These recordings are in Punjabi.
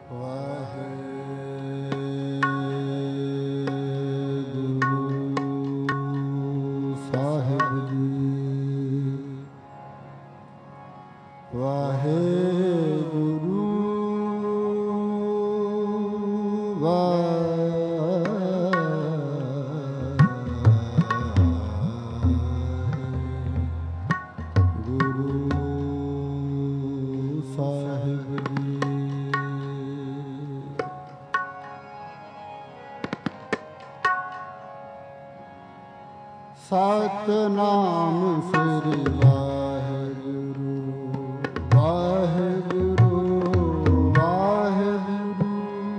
ਸਤਿਨਾਮ ਸ੍ਰੀ ਵਾਹਿਗੁਰੂ ਵਾਹਿਗੁਰੂ ਵਾਹਿਗੁਰੂ।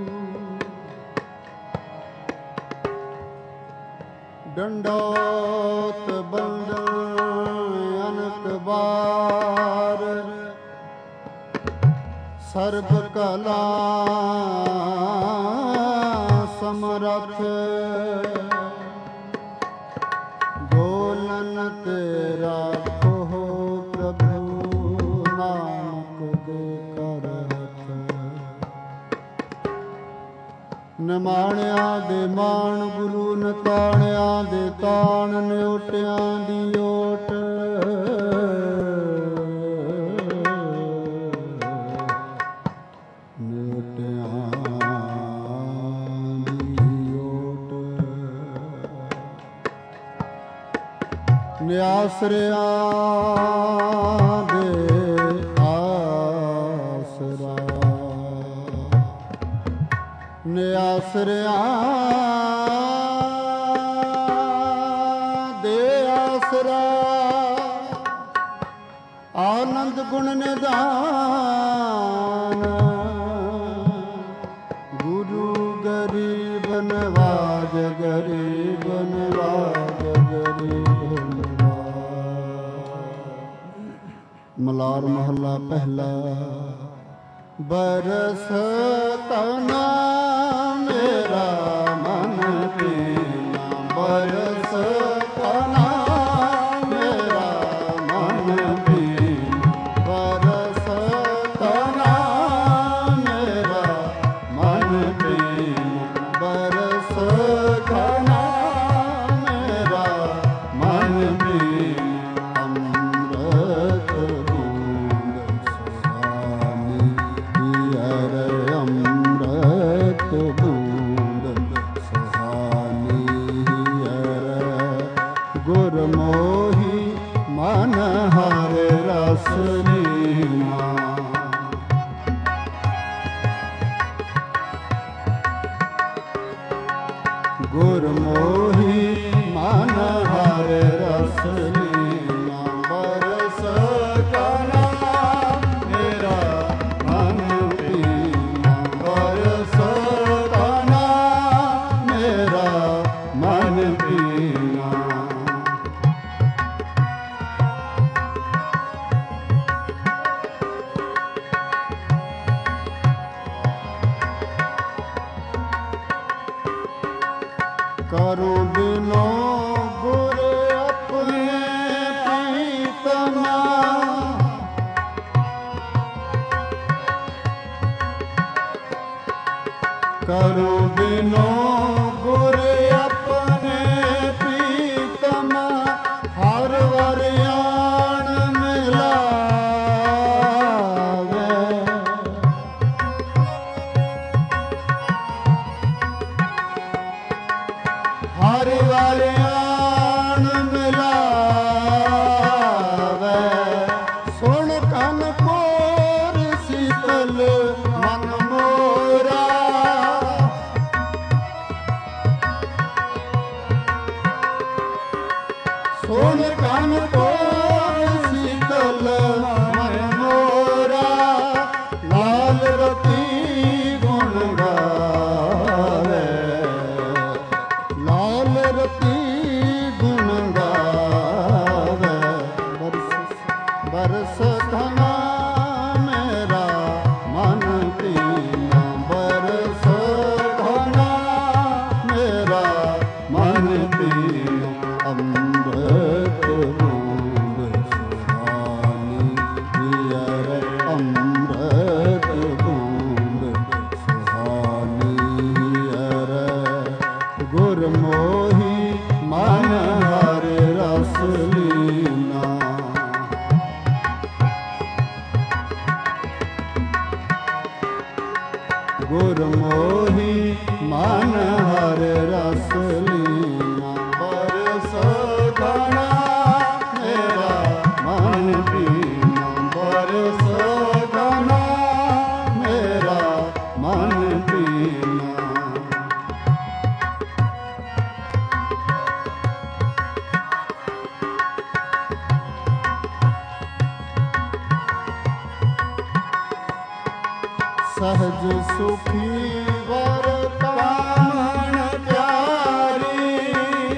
ਡੰਡੋਤ ਬੰਦਨ ਅਨਕ ਬਾਰ ਸਰਬ ਕਲਾ ਸਮਰਥ ਤੇਰਾ ਕੋ ਪ੍ਰਭੂ ਨਾਨਕ ਦੇ ਕਰ ਹੱਥ। ਨਿਮਾਣਿਆਂ ਦੇ ਮਾਣ ਗੁਰੂ ਨਤਾਣਿਆਂ ਦੇ ਤਾਣ ਨਿਉਟਿਆਂ ਦੀ ਓਟ। ਨਿਆਸਰਿਆਂ ਦੇ ਆਸਰਾ ਨਿਆਸਰਿਆਂ ਦੇ ਆਸਰਾ ਆਨੰਦ ਗੁਣ ਨਿਧਾਨ ਗੁਰੂ ਗਰੀਬ ਨਵਾਜ ਗਰੀਬ ਨਵਾਜ ਗਰੀਬ। ਮਲਾਰ ਮਹੱਲਾ ਪਹਿਲਾ। ਬਰਸਤਨਾ ਮੇਰਾ ਮਨ ਪੀਨਾ ਬਰਸਤਨਾ ਮੇਰਾ ਮਨ ਪੀਨਾ ਬਰਸਤਨਾ ਮੇਰਾ ਮਨ ਪੀਨਾ ਬਰਸਤਨਾ ਮੇਰਾ ਮਨ ਪੀਨਾ। ਗੁਰਮੋਹੀ ਮਨ ਹਰ ਰਸ ਲੀਨਾ। ਗੁਰਮੋਹੀ ਮਨ ਹਰ ਰਸ ਲੀਨਾ ਬਰਸ ਕਨਾ ਮੇਰਾ ਮਨ ਪੀਨਾ ਬਰਸ ਕਨਾ ਮੇਰਾ ਮਨ ਪੀਨਾ। ਕਰੋ ਬਿਨੋ ਗੁਰ ਆਪਣੇ ਪ੍ਰੀਤਮਾ ਕਰੋ ਬਿਨੋ ਗੁਰ ਆਪਣੇ ਪ੍ਰੀਤਮਾ ਹਰ ਵਰ ਆਣ ਮਿਲਾਵੇ। ਹਰ ਵਾਰ ਆਣ ਮਿਲਾਵੇ ਸੁਣ ਕੰਨ ਕੋਰ ਸੀਤਲ ਮਨ ਮੋਰਾ। ਗੁਰਮੋਹੀ ਮਨ ਹਰ ਰਸ ਲੀਨਾ ਬਰਸ ਘਣਾ ਮੇਰਾ ਮਨ ਪੀਨਾ ਬਰਸ ਘਣਾ ਮੇਰਾ ਮਨ ਪੀਨਾ सहज सुखी वर कामन प्यारी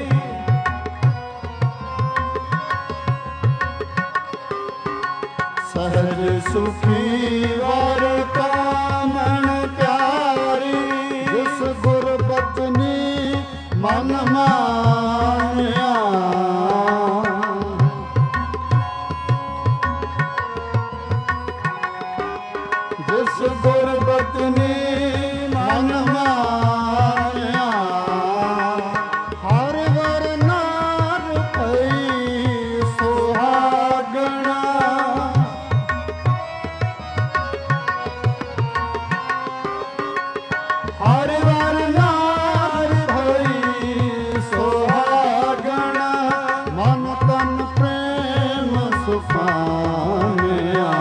सहज सुखी वर कामन प्यारी जिस गुर बचनी मन मानिया जिस गुरबतनी मन मानिया हर वर नार भई सुहागना हर वर नार भई सुहागना मन तन प्रेम सुखानिया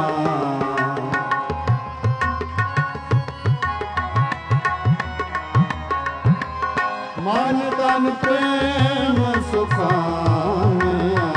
मन तन प्रेम सुखानिया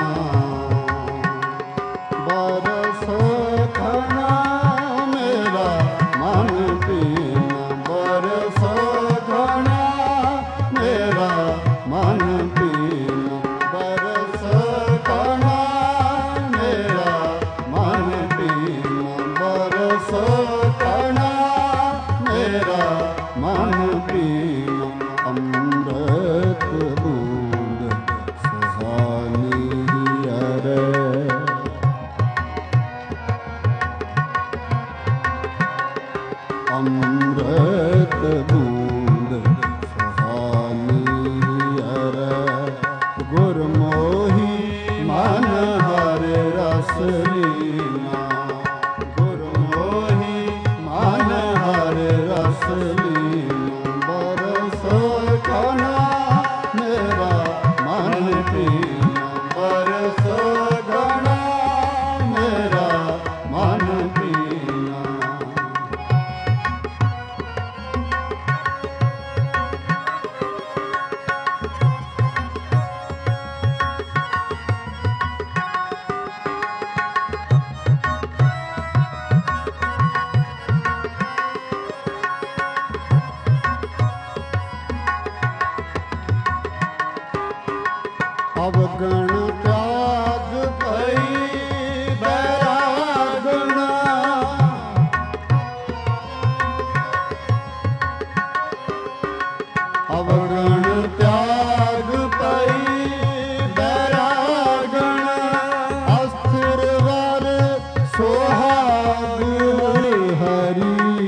बरस घना मेरा मन पीना बरस घना मेरा मन पीना बरस घना मेरा मन पीना बरस घना मेरा मन पीना अमृत बूंद सुहानी अरे अमृत बूंद सुहानी अरे गुरमोही मन हर रस लीना गुरमोही मन हर रस लीना बरस घना मेरा मन पीना बरस घना मेरा मन पीना अवगण त्याग भई बैरागना अवगण त्याग भई बैरागना अस्थिर वर सुहाग हरि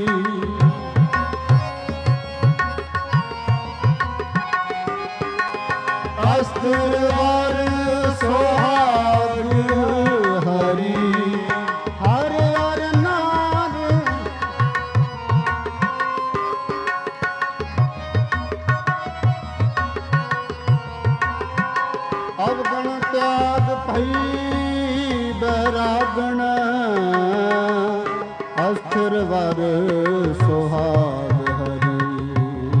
अस्थिर वर सुहाग हरि हर हर नार अवगण त्याग भई बैरागण अस्थिर वर सुहाग हरि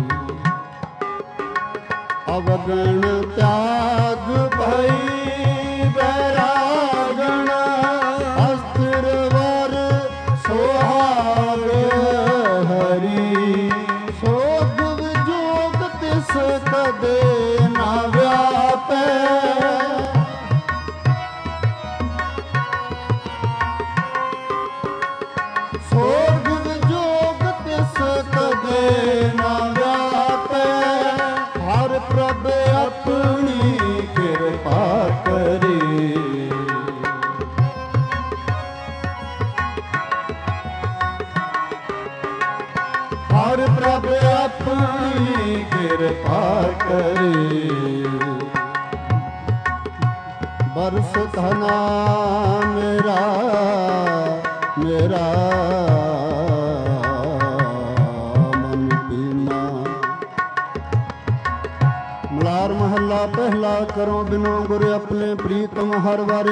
अवगण त्याग भई बैरागण अस्थिर वर सुहाग हरि सोग विजोग तिस कदे न व्यापै सोग विजोग तिस कदे न व्यापै हर प्रभ अपनी कृपा करे हर प्रभ अपनी कृपा करे बरस धना मेरा मेरा ਕਰੋ ਬਿਨੋ ਗੁਰ ਆਪਣੇ ਪ੍ਰੀਤਮ ਹਰ ਵਾਰ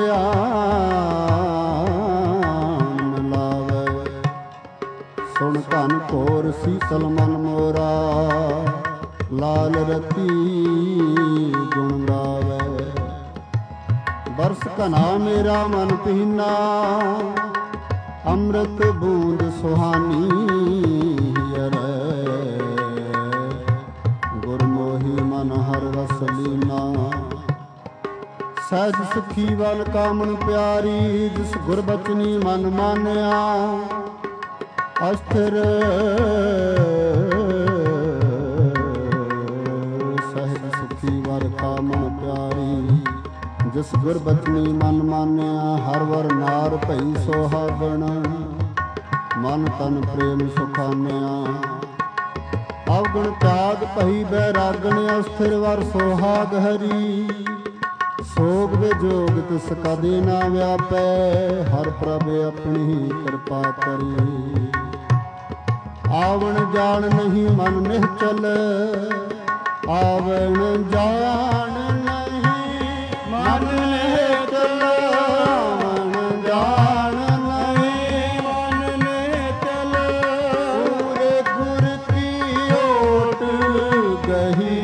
ਆਨ ਲਾਵੇ। ਸੁਣ ਧਨ ਘੋਰ ਸੀਤਲ ਮਨ ਮੋਰਾ ਲਾਲ ਰਤੀ ਗੁਣ ਗਾਵੇ। ਬਰਸ ਘਨਾ ਮੇਰਾ ਮਨ ਪੀਨਾ ਅੰਮ੍ਰਿਤ ਬੂੰਦ ਸੁਹਾਨੀ ਅਰੇ। ਗੁਰਮੋਹੀ ਮਨ ਹਰ ਰਸ ਲੀਨਾ ਸਹਿਜ ਸੁਖੀ ਵਲ ਕਾਮਣ ਪਿਆਰੀ। ਜਿਸ ਗੁਰਬਚਨੀ ਮਨ ਮਾਨਿਆ ਅਸਥਿਰ ਸਹਿਜ ਸੁਖੀ ਵਲ ਕਾਮਣ ਪਿਆਰੀ। ਜਿਸ ਗੁਰਬਚਨੀ ਮਨ ਮਾਨਿਆ ਹਰ ਵਰ ਨਾਰ ਭਈ ਸੁਹਾਗਣ। ਮਨ ਤਨ ਪ੍ਰੇਮ ਸੁਖਾਨਿਆ ਅਵਗੁਣ ਤਿਆਗ ਭਈ ਬੈਰਾਗਣ। ਅਸਥਿਰ ਵਰ ਸੁਹਾਗ ਹਰੀ ਸੋਗ ਵਿਜੋਗ ਤਿਸ ਕਦੇ ਨਾ ਵਿਆਪੈ। ਹਰ ਪ੍ਰਭ ਆਪਣੀ ਕਿਰਪਾ ਕਰੀ। ਆਵਣ ਜਾਣ ਨਹੀਂ ਮਨ ਨਿਹਚਲ ਆਵਣ ਜਾਣ ਨਹੀਂ ਮਨ ਨਿਹਚਲ। ਆਵਣ ਜਾਣ ਨਹੀਂ ਮਨ ਨਿਹਚਲ। ਪੂਰੇ ਗੁਰ ਕੀ ਓਟ ਗਹੀ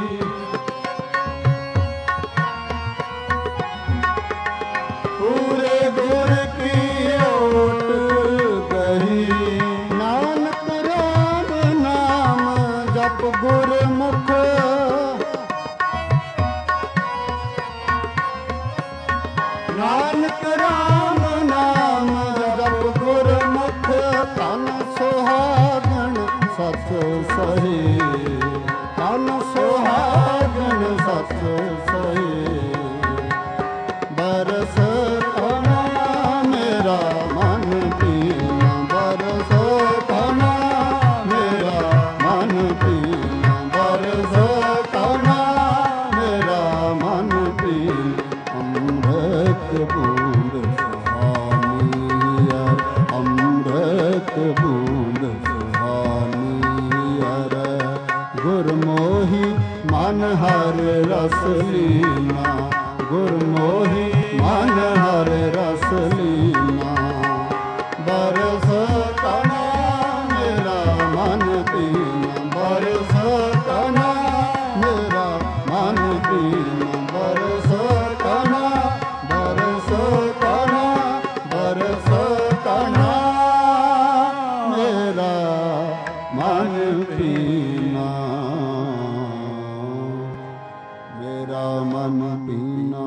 ਪੂਰੇ ਗੁਰ ਕੀ ਓਟ ਗਹੀ। ਨਾਨਕ ਰਾਮ ਨਾਮ ਜਪ ਗੁਰਮੁਖ ਨਾਨਕ ਰਾਮ ਨਾਮ ਜਪ ਗੁਰਮੁਖ। ਧਨ ਸੁਹਾਗਣ ਸਤ ਸਹੀ ਧਨ ਸੁਹਾਗਣ ਸਤ ਸਹੀ। ਬਰਸ ਕਨਾ ਮੇਰਾ ਮਨ ਪੀਨਾ ਬਰਸ ਕਨਾ ਮੇਰਾ ਮਨ ਪੀਨਾ ਬਰਸ ਕਨਾ ਮੇਰਾ ਮਨ ਪੀਨਾ। ਅੰਮ੍ਰਿਤ ਬੂੰਦ ਸੁਹਾਨੀ ਅੰਮ੍ਰਿਤ ਬੂੰਦ ਸੁਹਾਨੀ ਅਰ। ਗੁਰਮੋਹੀ ਮਨ ਹਰ ਰਸ ਲੀਨਾ ਗੁਰਮੋਹੀ ਮਨ ਹਰ ਰਸ ਲੀਨਾ। ਬਰਸ ਕਨਾ ਮੇਰਾ ਮਨ ਪੀਨਾ ਬਰਸ ਕਨਾ ਮੇਰਾ ਮਨ ਪੀਨਾ। ਬਰਸ ਕਨਾ ਬਰਸ ਕਨਾ ਬਰਸ ਕਨਾ ਮੇਰਾ ਮਨ ਪੀਨਾ ਮੇਰਾ ਮਨ ਪੀਨਾ।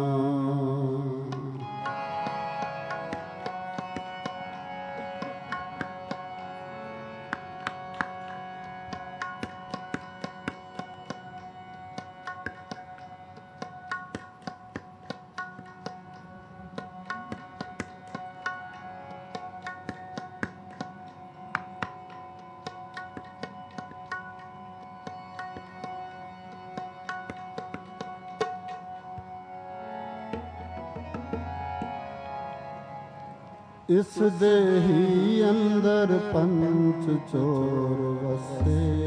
ਇਸ ਦੇਹੀ ਅੰਦਰ ਪੰਚ ਚੋਰ ਵਸੇ।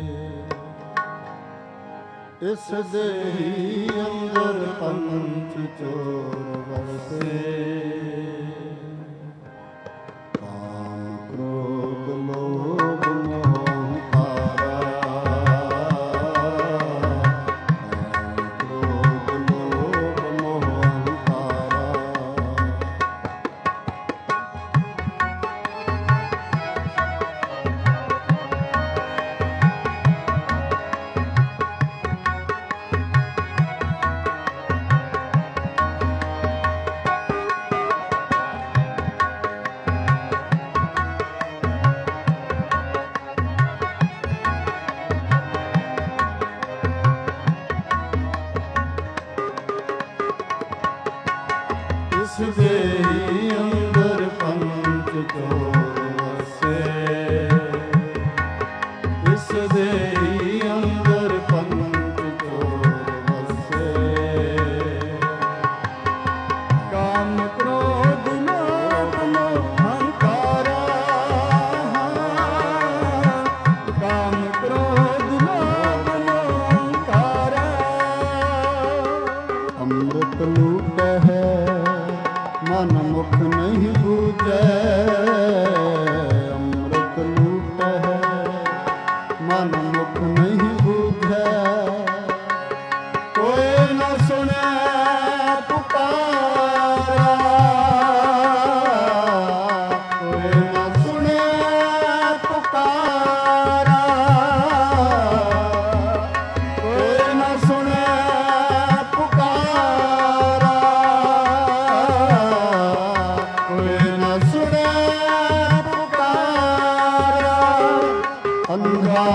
ਇਸ ਦੇਹੀ ਅੰਦਰ ਪੰਚ ਚੋਰ ਵਸੇ। ਕਾਮ ਕ੍ਰੋਧ ਲੋਭ ਮੋਹ ਹੰਕਾਰਾ। ਕਾਮ ਕ੍ਰੋਧ ਲੋਭ ਮੋਹ ਹੰਕਾਰਾ।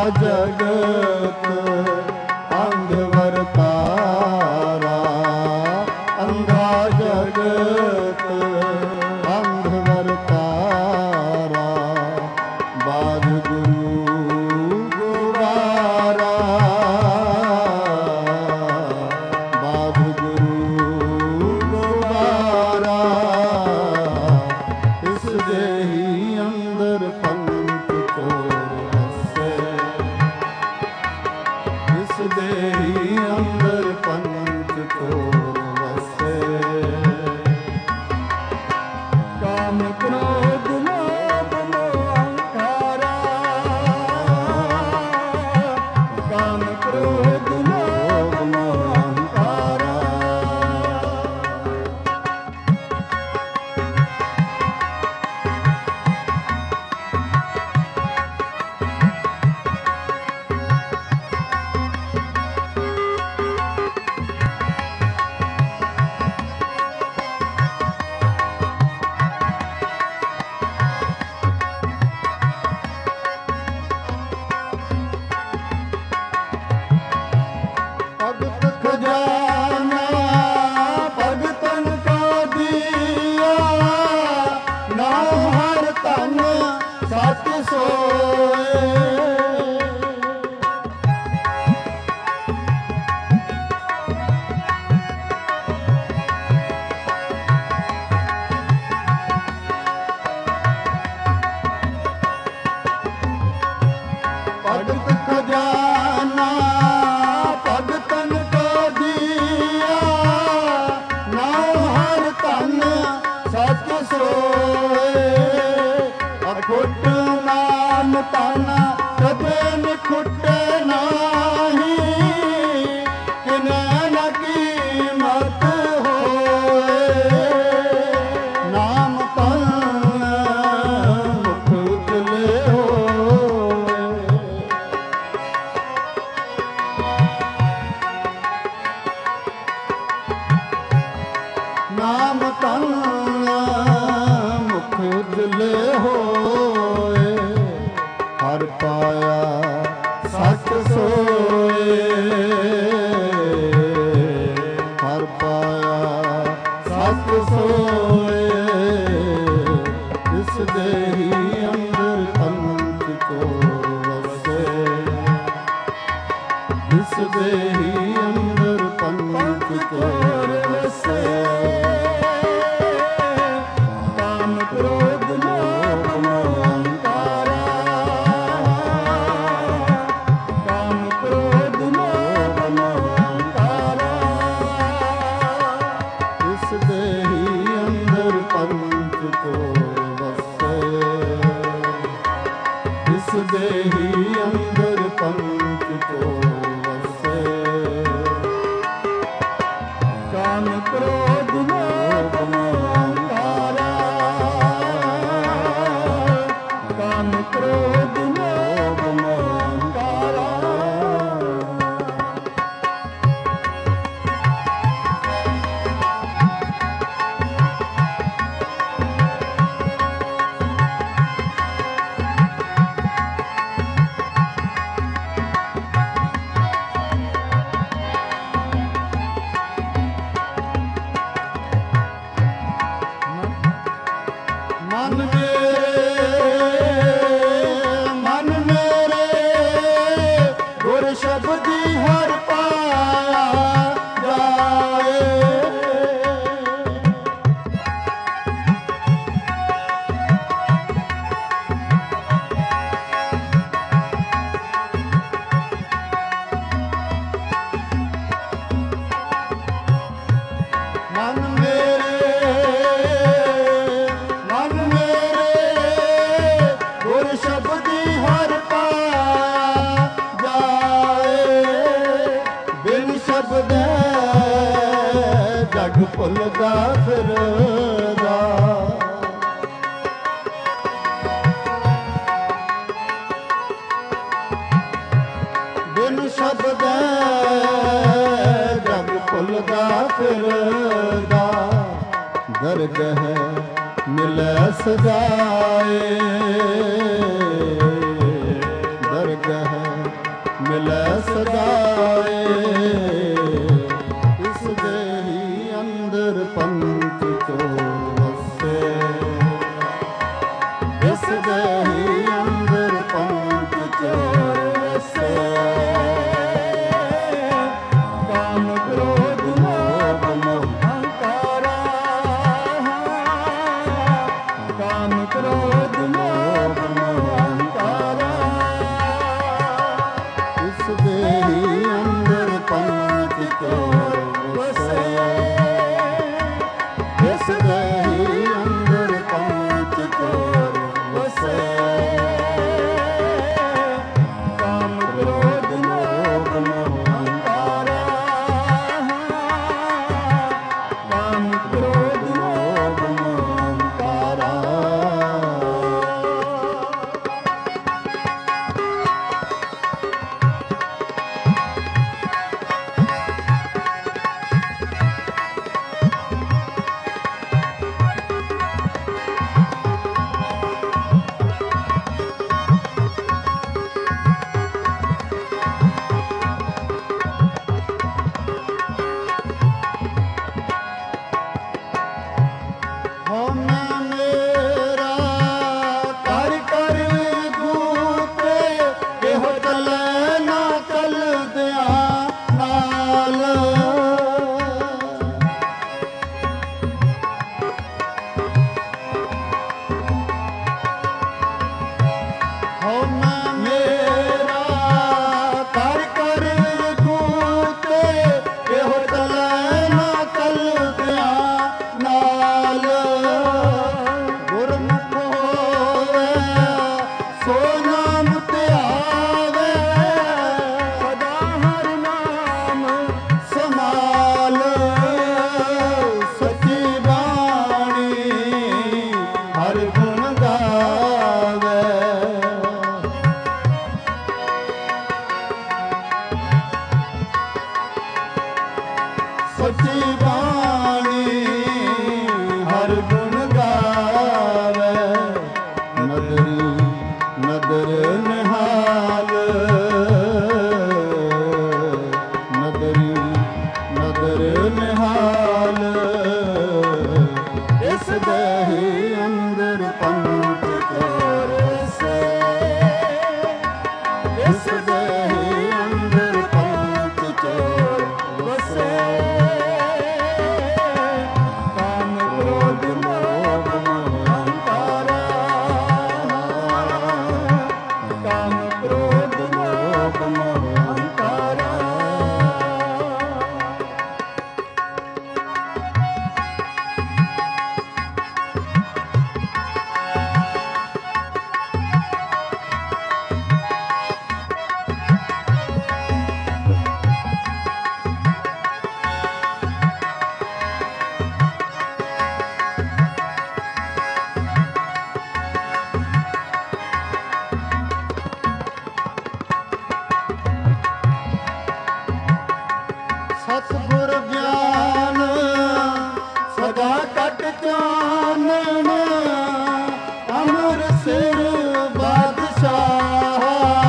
ਜਗਤ ਅੰਧ ਵਰਤਾਰਾ, ਅੰਧਾ ਜਗਤ ਅੰਧ ਵਰਤਾਰਾ, ਬਾਧ ਗੁਰੂ ਗੁਬਾਰਾ, ਬਾਧ ਗੁਰੂ ਗੁਬਾਰਾ, ਇਸ ਦੇਹੀ ਅੰਦਰ ਪੰਥ ਚੋਰ ਵਸੇ, ਇਸ ਦੇਹੀ ਅੰਦਰ ਪੰਥ ਚੋਰ ਵਸੇ। ਕਾਮ ਕ੍ਰੋਧ ਲੋਭ ਮੋਹ ਅਹੰਕਾਰਾ, ਕਾਮ ਕ੍ਰੋਧ ਲੋਭ ਮੋਹ ਅਹੰਕਾਰਾ, ਭਗਤ ਖਜ਼ਾਨਾ ਭਗਤਨ ਕਾ ਦੀਆ, ਨਾਮ ਹਰ ਧਨ ਸਤ ਸੋਏ। ਭਗਤ ਖਜ਼ਾਨਾ ਭਗਤਨ ਕਾ ਦੀਆ, ਨਾਮ ਹਰ ਧਨ ਸਤ ਸੋਏ। ਅਖੁੱਟ ਨਾਮ ਧਨ ਕਦੇ ਨਿਖੁੱਟੇ ਨਾਹੀ, ਕਿਨੈ ਨ ਕੀਮਤ ਹੋਏ। ਨਾਮ ਧਨ ਮੁਖ ਉਜਲੇ ਹੋਏ, ਨਾਮ ਧਨ ਮੁਖ ਉਜਲੇ ਹੋਏ। ਹਰ ਪਾਇਆ ਸੱਚ ਸੋਏ, ਹਰ ਪਾਇਆ ਸੱਚ ਸੋਏ। ਇਸ ਦੇਹੀ ਅੰਦਰ ਪੰਥ ਚੋਰ ਵਸੇ, ਇਸ ਦੇਹੀ ਅੰਦਰ ਪੰਥ ਚੋਰ ਵਸੇ। ਕਾਮ ਕ੍ਰੋਧ ਲੋਭ ਮੋਹ ਅਹੰਕਾਰਾ, ਕਾਮ ਕ੍ਰੋਧ ਲੋਭ ਮੋਹ ਅਹੰਕਾਰਾ, ਇਸ ਦੇਹੀ ਅੰਦਰ ਪੰਥ ਚੋਰ ਵਸੇ, ਇਸ ਦੇਹੀ ਅੰਦਰ ਪੰਥ ਚੋਰ ਵਸੇ। ਕਾਮ ਕ੍ਰੋਧ ਲੋਭ ਮੋਹ ਅਹੰਕਾਰਾ, ਕਾਮ ਕ੍ਰੋਧ ਲੋਭ ਮੋਹ ਅਹੰਕਾਰਾ। ਮਨ ਮੇਰੇ ਗੁਰ ਸ਼ਬਦੀ ਹਰ ਪਾਇਆ ਜਾਏ। ਮਨ ਮੇਰੇ ਗੁਰ ਸ਼ਬਦੀ ਹਰ ਪਾਇਆ ਜਾਏ। ਬਿਨ ਸ਼ਬਦੈ ਜਗ ਭੁੱਲਦਾ ਫਿਰਦਾ, ਬਿਨ ਸ਼ਬਦੈ ਜਗ ਭੁੱਲਦਾ ਫਿਰਦਾ। ਦਰਗਹ ਮਿਲੈ ਸਜਾਏ, ਦਰਗਹ ਕਾਮ ਕ੍ਰੋਧ ਮੋਹ ਅਹੰਕਾਰਾ ਇਸ ਦੇਹੀ ਅੰਦਰ ਪੰਚ ਚੋਰ ਵਸੈ ਇਸ ਦੇਹੀ ਅੰਦਰ ਪੰਚ ਚੋਰ ਵਸੈ ਕਾਮ ਕ੍ਰੋਧ ਮੋਹ ਅਹੰਕਾਰਾ ਕਾਮ ਕ੍ਰੋਧ ਮੋਹ ਅਹੰਕਾਰਾ ਸੱਚੀ ਬਾਣੀ ਹਰ ਗੁਣ ਗਾਵੇ ਨਦਰੀ ਨਦਰ ਨਿਹਾਲ ਨਦਰੀ ਨਦਰ ਨਿਹਾਲ ਇਸ ਦੇਹੀ ਅੰਦਰ ਪੰਚ ਚੋਰ ਵਸੈ ਇਸ ਦੇਹੀ ਅੰਦਰ ਪੰਚ ਚੋਰ ਵਸੈ ਸਤਿਗੁਰ ਗਿਆਨ ਸਦਾ ਕਟ ਚਾਨਣ ਅਮਰ ਸਿਰ ਬਾਦਸ਼ਾਹ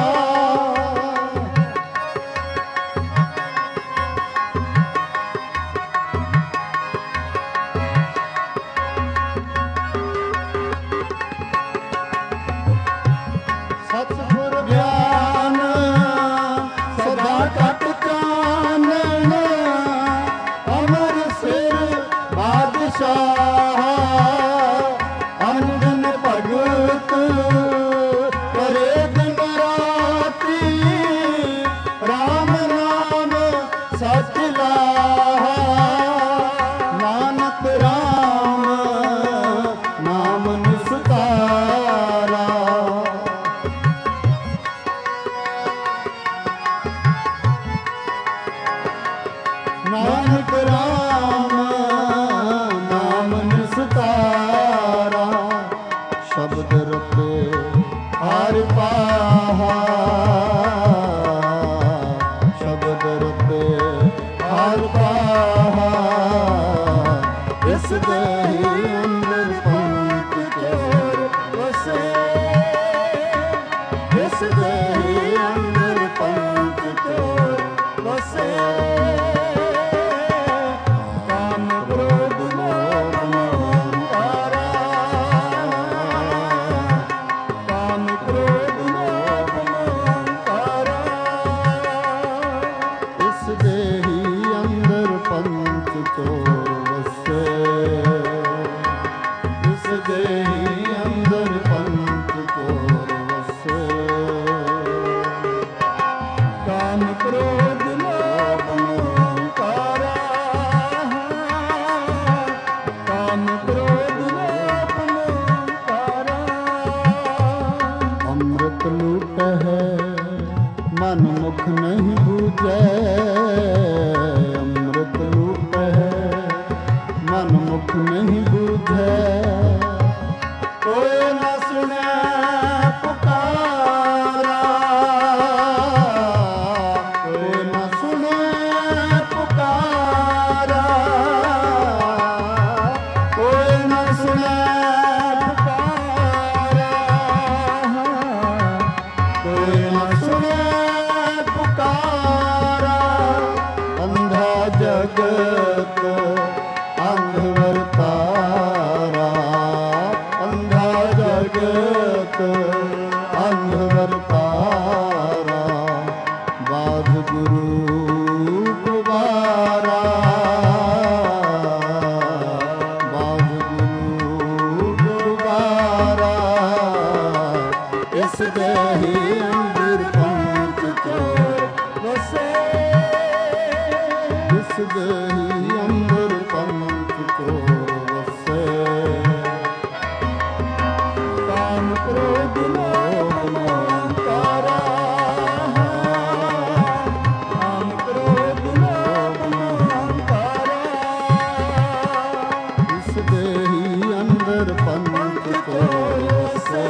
ਸਤਿਗੁਰ ਗਿਆਨ ਸਦਾ ਕਟ ਚਾਨਣ ਅਮਰ ਸਿਰ ਬਾਦਸ਼ਾਹ ਅੰਜਨ ਭਗਤ ਕਰੇ ਦਿਨ ਰਾਤੀ ਰਾਮ ਨਾਮ ਸਚ ਲਾਹਾ ਨਾਨਕ ਰਾਮ ਨਾਮ ਨਿਸਤਾਰਾ ਨਾਨਕ ਰਾਮ ਨਾਮ ਨਿਸਤਾਰਾ ਸ਼ਬਦ ਰਤੇ ਹਰਿ ਪਾਹਾ ਸ਼ਬਦ ਰਤੇ ਹਰਿ ਪਾਹਾ ਇਸ ਦੇਹੀ ਅੰਦਰ ਪੰਚ ਚੋਰ ਵਸੈ ਇਸ ਦੇਹੀ ਅੰਦਰ ਪੰਚ ਚੋਰ ਵਸੈ ਮਨ ਮੁਖ ਨਹੀਂ ਬੂਝੈ ਅੰਮ੍ਰਿਤ ਰੂਪ ਹੈ ਮਨ ਮੁਖ ਨਹੀਂ ਬੂਝੈ ਕੋਈ ਨਾ ਸੁਣੈ ਪੁਕਾਰਾ ਕੋਈ ਨਾ ਸੁਣੈ ਪੁਕਾਰਾ ਕੋਈ ਨਾ ਸੁਣੈ ਪੁਕਾਰਾ ਕੋਈ ਨਾ ਸੁਣੈ ਪੁਕਾਰਾ ਅੰਧਾ ਜਗਤ ਅੰਧ ਵਰਤਾਰਾ ਅੰਧਾ ਜਗਤ ਅੰਧ ਵਰਤਾਰਾ ਬਾਧ ਗੁਰੂ ਗੁਬਾਰਾ ਬਾਧ ਗੁਰੂ ਗੁਬਾਰਾ ਇਸ ਦੇਹੀ ਅੰਦਰ ਪੰਚ ਚੋਰ ਵਸੇ ਇਸ ਦੇਹੀ ਅੰਦਰ ਪੰਚ ਚੋਰ ਵਸੇ ਕਾਮ ਕ੍ਰੋਧ ਲੋਭ ਮੋਹੰਕਾਰਾ ਕਾਮ ਕ੍ਰੋਧ ਲੋਭ ਮੋਹੰਕਾਰਾ ਇਸ ਦੇਹੀ ਅੰਦਰ ਪੰਚ ਚੋਰ ਵਸੇ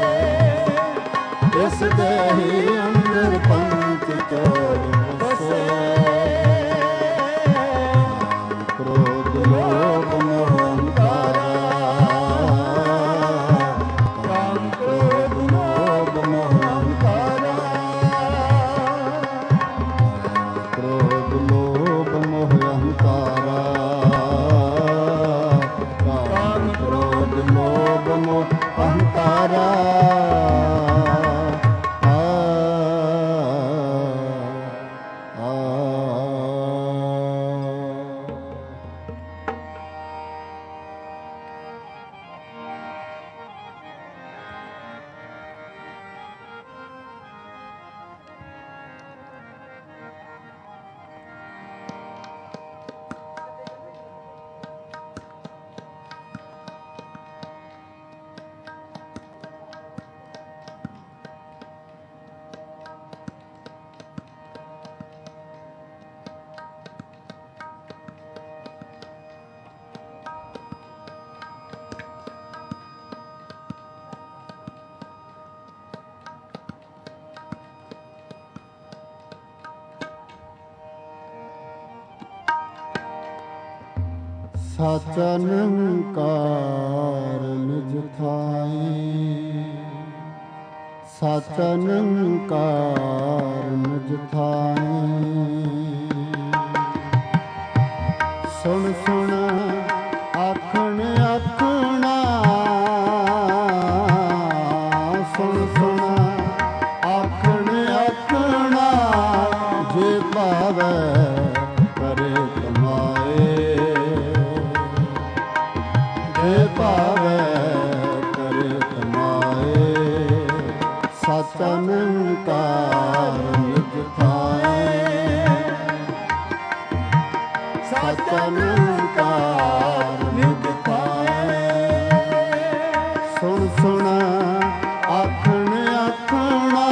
ਇਸ ਦੇਹੀ ਅੰਦਰ ਪੰਚ ਚੋਰ ਵਸੇ ਕ੍ਰੋਧ ਲੋਭ ਮੋਹੰਕਾਰਾ ਕਾਮ ਕ੍ਰੋਧ ਲੋਭ ਮੋਹੰਕਾਰਾ ਕ੍ਰੋਧ ਲੋਭ ਮੋਹੰਕਾਰਾ ਕਾਮ ਕ੍ਰੋਧ ਲੋਭ ਮੋਹੰਕਾਰਾ ਸਾਚਾ ਨਿਰੰਕਾਰ ਨਿਜ ਥਾਈ ਸਾਚਾ ਨਿਰੰਕਾਰ ਨਿਜ ਥਾਈ ਸੁਣ ਸੁਣ ਆਖਣ ਆਖਣਾ ਸੁਣ ਸੁਣ ਆਖਣ ਆਖਣਾ ਜੇ ਭਾਵੈ ਕਰੇ ਕਮਾਏ ਜੇ ਭਾਵੈ ਕਰੇ ਕਮਾਏ ਸਾਚਾ ਨਿਰੰਕਾਰ ਨਿਜ ਥਾਈ ਸਾਚਾ ਨਿਰੰਕਾਰ ਨਿਜ ਥਾਈ ਸੁਣ ਸੁਣ ਆਖਣ ਆਖਣਾ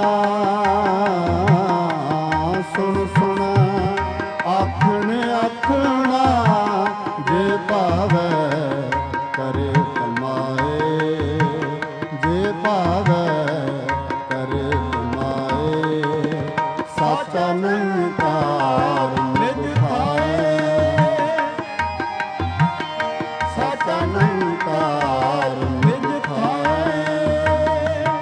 ਸੁਣ ਸੁਣ ਆਖਣ ਆਖਣਾ ਜੇ ਭਾਵੈ ਕਰੇ ਕਮਾਏ ਜੇ ਭਾਵੈ ਕਰੇ ਕਮਾਏ ਸਾਚਾ ਨਿਰੰਕਾਰ ਨਿਜ ਥਾਈ ਸਾਚਾ ਨਿਰੰਕਾਰ ਨਿਜ ਥਾਈ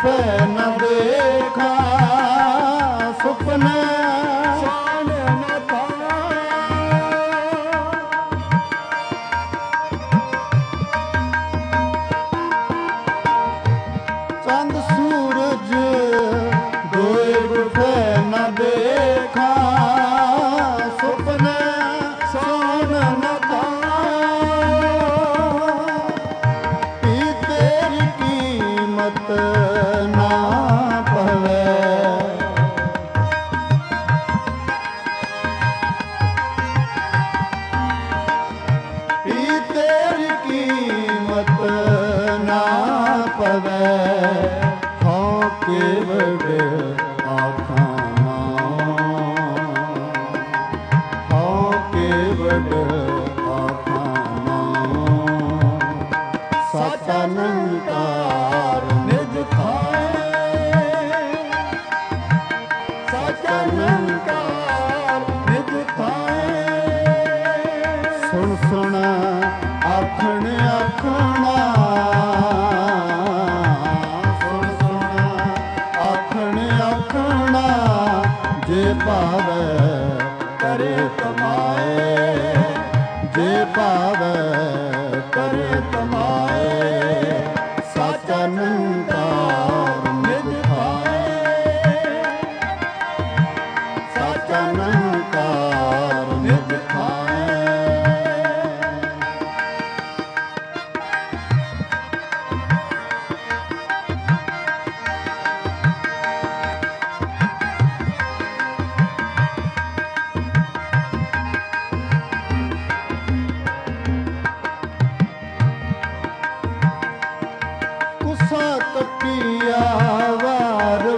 ਗੁਫੇ ਨ ਦੇਖਾ ਸੁਪਨੇ ਸਾਨ ਨ ਚੰਦ ਸੂਰਜ ਦੋਏ ਗੁਫੇ ਨ ਦੇਖਾ ਸੁਪਨੇ ਸਾਨ ਨ ਪੀ ਤੇਰੀ ਕੀਮਤ ਨਾ ਪਵੇ ਪੀ ਤੇਰੀ ਕੀਮਤ ਨਾ ਪਵੇ ਹਾਂ ਕੇਵੜ ਆਖਾਂ ਹਾਂ ਕੇਵੜ ਆਖਾਂ ਸਚ ਅਨੰਕਾਰ ਨਿਜ ਥਾਏ ਸਚ ਅਨੰਕਾਰ ਨਿਜ ਥਾਏ ਸੁਣ ਸੁਣ ਆਖਣ ਆਖਣਾ ਸੁਣ ਸੁਣ ਆਖਣ ਆਖਣਾ ਜੇ ਭਾਵੈ ਕਰੇ ਕਮਾਏ ਜੇ ਭਾਵੈ ਕਰੇ ਕਮਾਏ ਸਚ ਅਨੰਕਾਰ ਨਿਜ ਥਾਏ ਸਚ ਅਨੰਕਾਰ ਨਿਜ ਥਾਏ ਕੁਸਾ ਕੱਟਿਆ ਵਾਰ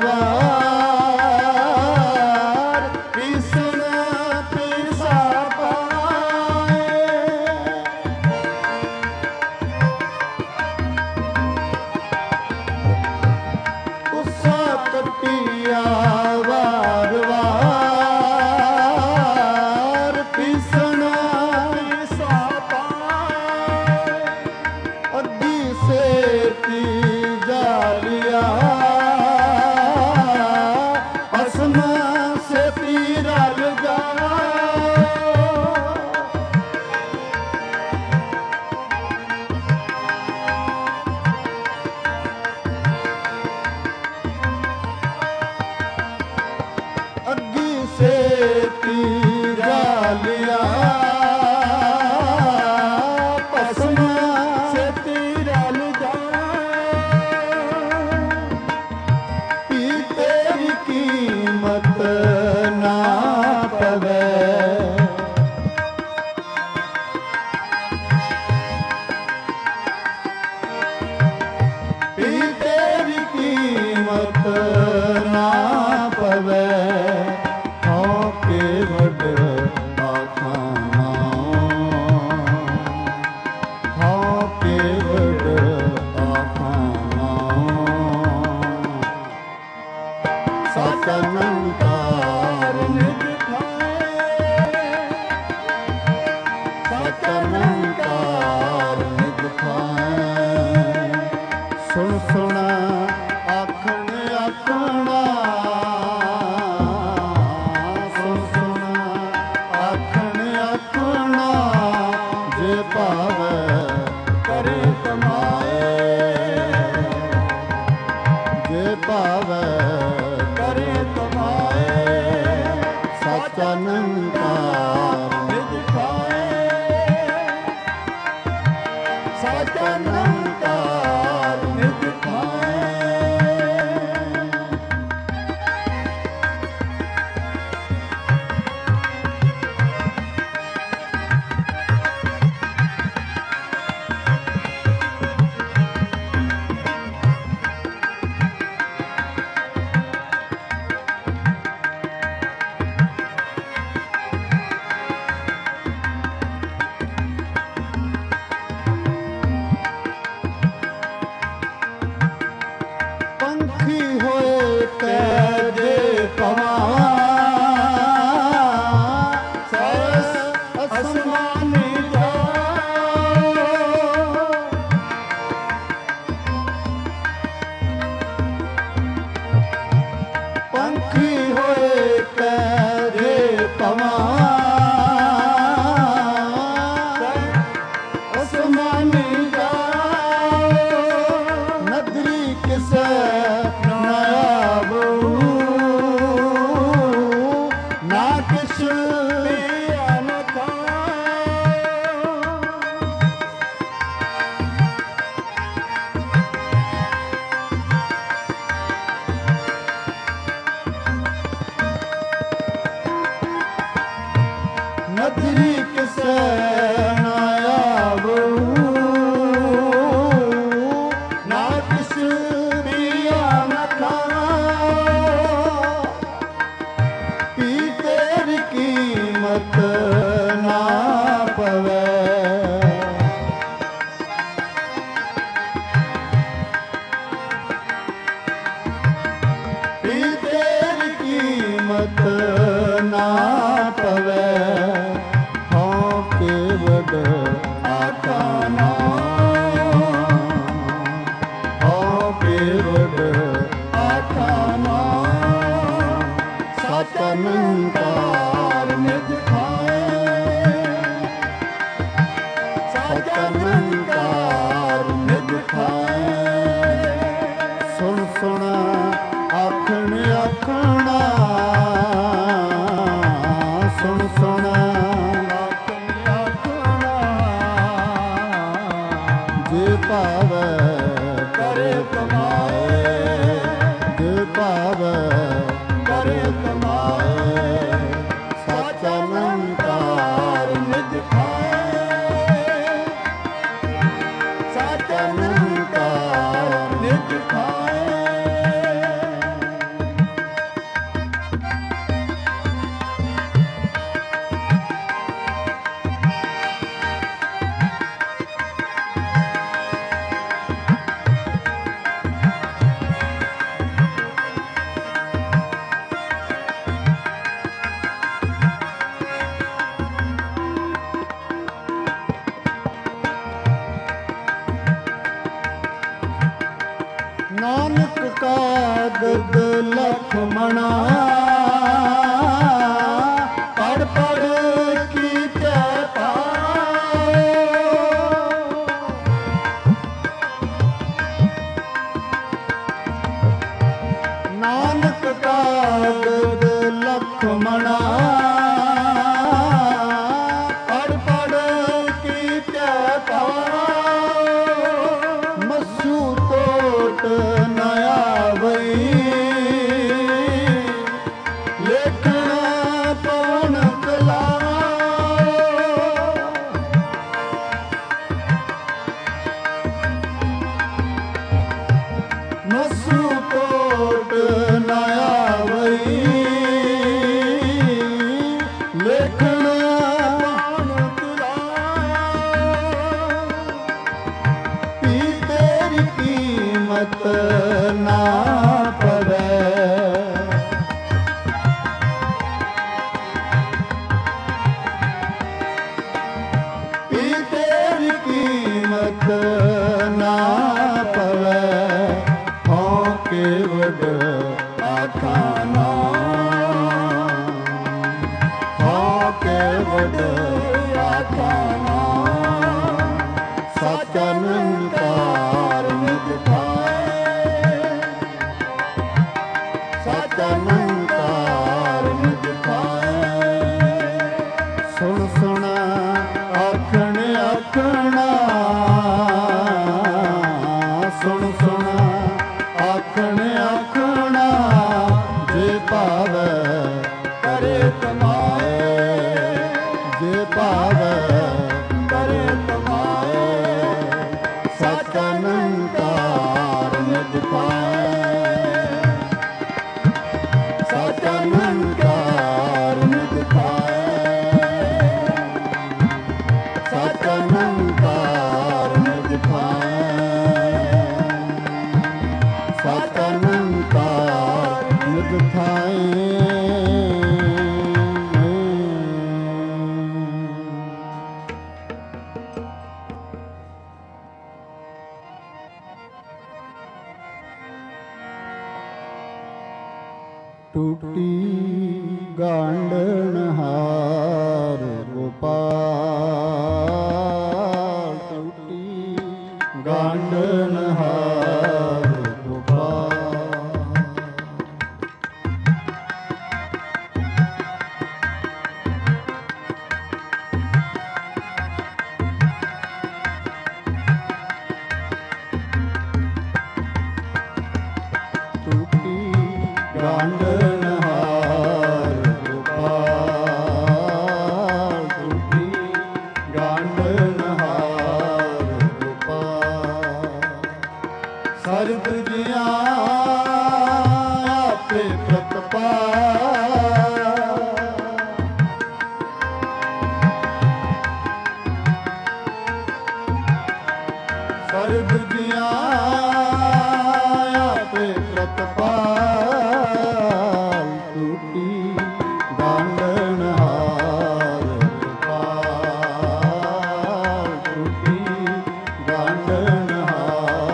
ਵਾਰ ਪੀਸਣ ਪੀਸਾ ਪਾਏ ਕੁਸਾ ਕੱਟਿਆ ਵਾਰ ਵਾਰ ਪੀਸਣ ਪੀਸਾ ਪਾਏ ਅੱਧੀ ਸੇਤੀ ਜਾਲਿਆ ਅਸਮਾਂ ਸੇਤੀ ਰਲ ਜਾ ਅੱਗੀ ਸੇਤੀ ਜਾਲਿਆ ਪਸਮਾਂ ਸੇਤੀ ਰਲ ਜਾ ਪੀ ਤੇਰੀ ਕੀਮਤ ਨਾ ਪਵੇ ਪੀ ਤੇਰੀ ਕੀਮਤ ਨਾ ਪਵੇ ਹਾਂ ਕੇਵੜ ਆਖਾਂ ਹਾਂ ਕੇਵੜ ਆਖਾਂ ਸਚ ਅਨੰਕਾਰ ਨਿਜ ਥਾਏ ਸਚ ਅਨੰਕਾਰ ਨਿਜ ਥਾਏ ਸੁਣ ਸੁਣ ਆਖਣ ਆਖਣਾ ਸੁਣ ਸੁਣ ਆਖਣ ਆਖਣਾ ਜੇ ਭਾਵੈ ਕਰੇ ਕਮਾਏ ਜੇ ਭਾਵੈ ਕਰੇ ਕਮਾਏ ਸਚ ਅਨੰਕਾਰ ਨਿਜ ਥਾਏ ਸਚ ਅਨੰਕਾਰ ਨਿਜ ਥਾਏ ਦਿਖਾਏ। ਸੁਣ ਸੁਣ ਆਖਣ ਆਖਣਾ, ਸੁਣ ਸੁਣ ਆਖਣ ਆਖਣਾ, ਜੇ ਭਾਵੈ ਕਰੇ ਕਮਾਏ, ਜੇ ਭਾਵੈ ਕਰੇ ਕਮਾਏ। ਸੱਚ ਅਨੰਕਾਰ ਨਿਜ ਖਾਏ, ਸੱਚ ਅਨੰਕਾਰ ਨਿਜ ਖਾਏ। ਨਾਨਕ ਕਾਗਦ ਲਖਮਣਾ, ਪੜ ਪੜ ਕੀਤੇ ਪਾਏ। ਨਾਨਕ ਕਾਗਦ ਲਖਮਣਾ, ਪੜ ਪੜ ਕੀਤੇ ਪਾਏ। ਮਸੂ ਟੋਟ ਨ ਆਵਈ, ਲੇਖਣ ਪਵਨ ਕਲਾਏ। ਮਸੂ ਟੋਟ ਨ ਆਵਈ, ਲੇਖਣ ਪਵਨ ਕਲਾਏ। ਪੀ ਤੇਰੀ ਕੀਮਤ ਨਾ ਪਵੈ, ਪੀ ਤੇਰੀ ਕੀਮਤ ਨਾ ਪਵੈ। ਹਉ ਕੇਵਡ ਆਖਾਨਾ, ਹਉ ਕੇਵਡ ਆਖਾਨਾ। ਸੱਚ ਅਨੰਕਾਰ ਨਿਜ ਖਾਏ, ਸੱਚ ਅਨੰਕਾਰ ਨਿਜ ਖਾਏ। ਸੁਣ ਸੁਣ ਆਖਣ ਆਖਣਾ, ਸੁਣ ਸੁਣ ਆਖਣ ਆਖਣਾ। ਜੇ ਭਾਵੈ ਕਰੇ ਕਮਾਏ, ਜੇ ਭਾਵੈ ਕਰੇ ਕਮਾਏ। ਸੱਚ ਅਨੰਕਾਰ ਨਿਜ ਖਾਏ, ਸੱਚ ਅਨੰਕਾਰ ਨਿਜ ਖਾਏ। ਸੱਚ ਅਨੰਕਾਰ ਨਿਜ ਖਾਏ, ਸੱਚ ਅਨੰਕਾਰ ਨਿਜ ਥਾਏ। ਟੂਟੀ ਗਾਂਢਣ ਹਾਰ ਗੋਪਾਲ, ਟੂਟੀ ਗਾਂਢਣ ਹਾਰ ਗੋਪਾਲ। ਟੂਟੀ ਗਾਂਢਣ ਹਾਰ ਗੋਪਾਲ, ਟੂਟੀ ਗਾਂਢਣ ਹਾਰ ਗੋਪਾਲ। ਸਰਬ ਜੀਆਂ ਆਪੇ ਪ੍ਰਤਪਾਲ, ਸਰਬ ਜੀਆਂ ਆਪੇ ਪ੍ਰਤਪਾਲ। ਟੂਟੀ ਗਾਂਢਣ ਹਾਰ ਗੋਪਾਲ, ਟੂਟੀ ਗਾਂਢਣ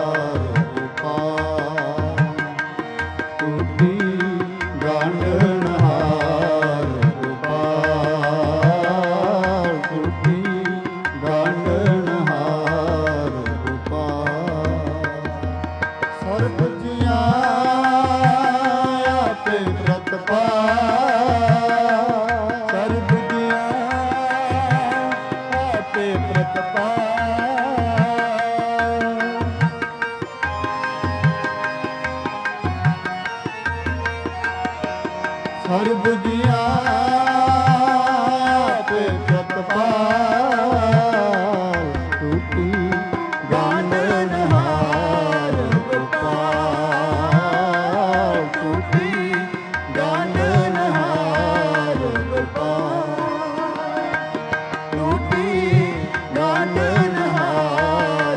ਹਾਰ ਗੋਪਾਲ, ਟੂਟੀ ਗਾਂਢਣ ਸਰਬ ਜੀਆਂ ਆਪੇ ਪ੍ਰਤਪਾਲ ਟੂਟੀ ਗਾਨਣਹਾਰ ਗੋਪਾਲ ਟੂਟੀ ਗਾਨਣਹਾਰ ਗੋਪਾਲ ਟੂਟੀ ਗਾਨਣਹਾਰ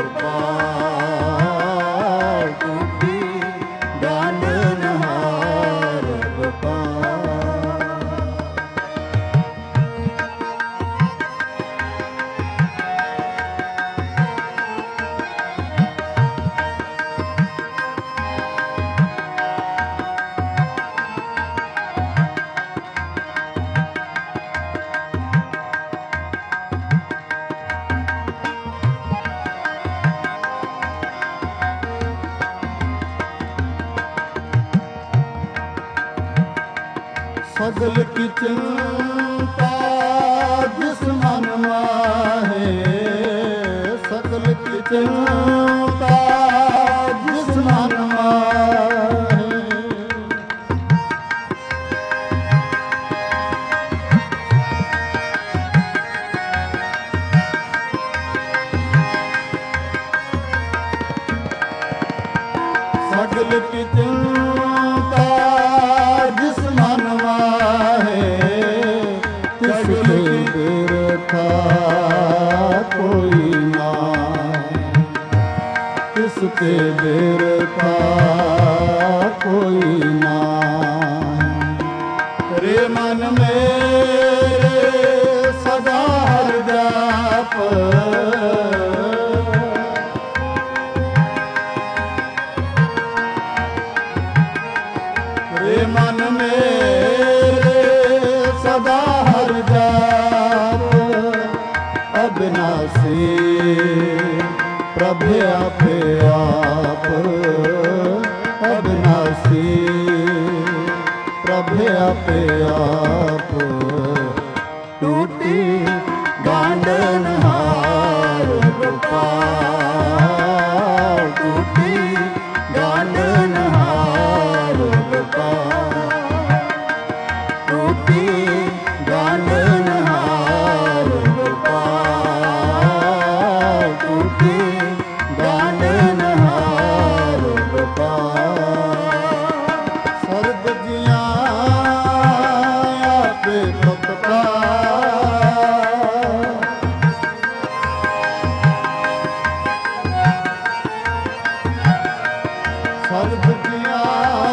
ਗੋਪਾਲ ਟੂਟੀ ਗਾਨਣਹਾਰ ਗੋਪਾਲ ਸਗਲ ਕੀ ਚਿੰਤਾ ਜਿਸ ਮਨ ਮਾਹੇ ਸਗਲ ਕੀ ਚਿੰਤਾ ਜਿਸ ਮਨ ਮਾਹੇ ਸਗਲ ਕੀ ਚਿੰਤਾ ਜਿਸ ਮਨ ਮਾਹੇ ਤਿਸ ਕੇ ਬਿਰਥਾ ਕੋਈ ਨਾਹੀ ਤਿਸ ਕੇ ਬਿਰਥਾ ਕੋਈ ਨਾਹੀ ਰੇ ਮਨ ਮੇਰੇ ਸਦਾ ਹਰਿ ਜਾਪ ਰੇ ਮਨ ਮੇਰੇ ਸਦਾ ਹਰਿ ਜਾਪ ਅਬਿਨਾਸੀ ਪ੍ਰਭ ਆਪੇ ਆਪ ਅਬਿਨਾਸੀ ਪ੍ਰਭ ਆਪੇ ਆਪ ਟੂਟੀ ਗਾਨਣਹਾਰ ਗੋਪਾਲ ਟੂਟੀ ਗਾਨਣਹਾਰ ਗੋਪਾਲ ਟੂਟੀ ਗਾਨਣਹਾਰ ਗੋਪਾਲ ਟੂਟੀ ਗਾਨਣਹਾਰ ਗੋਪਾਲ ਸਰਬ ਜੀਆਂ ਆਪੇ ਪ੍ਰਤਪਾਲ ਸਰਬ ਜੀਆਂ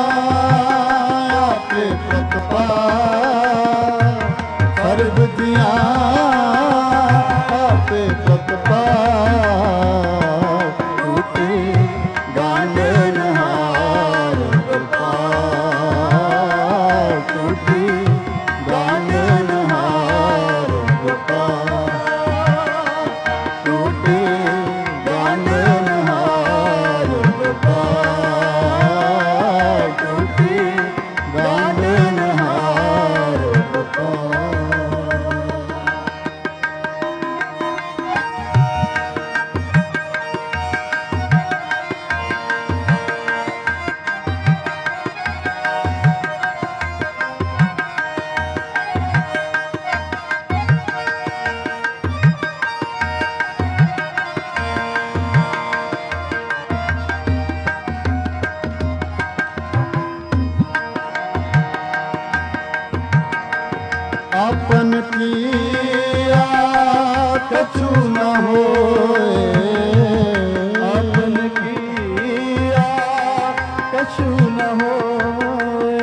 ਆਪੇ ਪ੍ਰਤਪਾਲ ਸਰਬ ਜੀਆਂ ਆਪੇ ਪ੍ਰਤਪਾਲ ਟੂਟੀ ਗਾਨਣਹਾਰ ਗੋਪਾਲ ਟੂਟੀ ਗਾਨਣਹਾਰ ਗੋਪਾਲ ਟੂਟੀ ਗਾਨਣਹਾਰ ਗੋਪਾਲ ਟੂਟੀ ਗਾਨਣਹਾਰ ਗੋਪਾਲ आपन किया कछु न होए आपन किया कछु न होए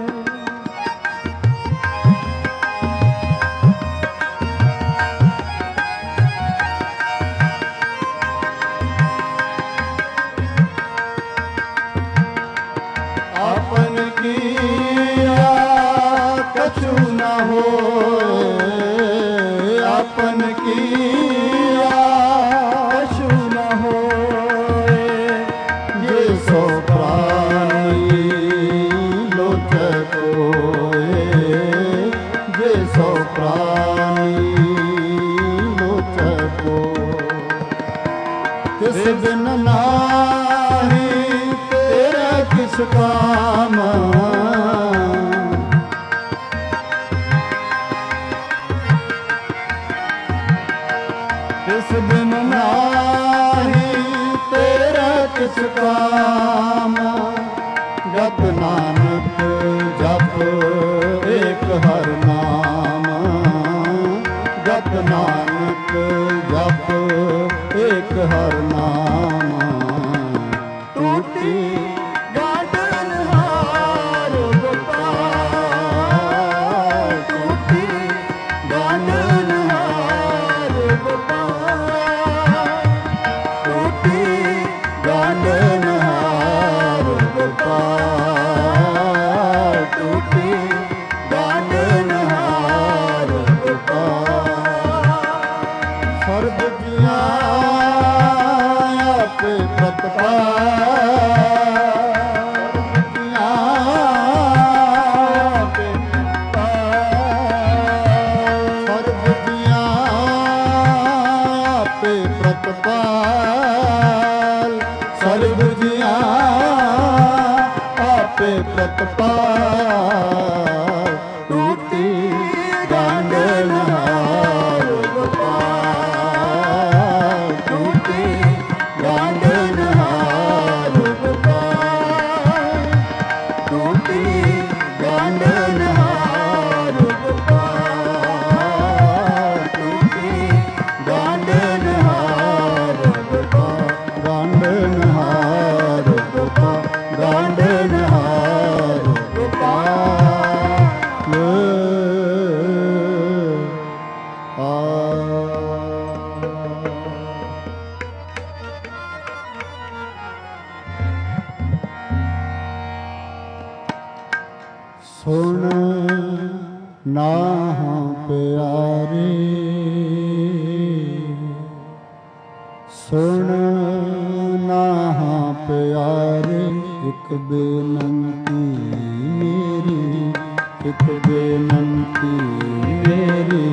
आपन किया कछु न होए आपन किया कछु न होए ये सो प्राणी लोचक होए ये सो प्राणी लोचक होए किस दिन नाही तेरा किस काम ਕਾਮ ਗਤ ਨਾਨਕ ਜਪ ਏਕ ਹਰਿ ਨਾਮ ਗਤ ਨਾਨਕ ਜਪ ਏਕ ਹਰਿ ਨਾਮ ਟੂਟੀ ਗਾਡਨ ਹਾਰ ਗੋਪਾਲ ਟੂਟੀ ਗਾਡਨ ਹਾਰ ਗੋਪਾਲ ਟੂਟੀ ਗਾਡਨ ਹਾਰ ਗੋਪਾਲ ਟੂਟੀ ਗਾਡਨ ਹਾਰ ਗੋਪਾਲ ਸਰਬ ਜੀਆਂ ਆਪੇ ਪ੍ਰਤਪਾਲ ਸਰਬ ਜੀਆਂ ਆਪੇ ਪ੍ਰਤਪਾਲ ਟੂਟੀ ਗਾਡਨ ਹਾਰ ਗੋਪਾਲ ਟੂਟੀ ਗਾਡਨ ਹਾਰ ਗੋਪਾਲ ਟੂਟੀ ਗਾਡਨ ਹਾਰ ਗੋਪਾਲ ਟੂਟੀ ਗਾਡਨ ਹਾਰ ਗੋਪਾਲ ਗਾਡਨ ਹਾਰ ਗੋਪਾਲ ਗਾਡਨ ਹਾਰ ਗੋਪਾਲ ਸੁਣ ਨਾਹਾਂ ਪਿਆਰੇ ਸੁਣ ਨਾਹਾਂ ਪਿਆਰੇ ਇੱਕ ਬੇਨੰਤੀ ਮੇਰੀ ਇੱਕ ਬੇਨੰਤੀ ਮੇਰੀ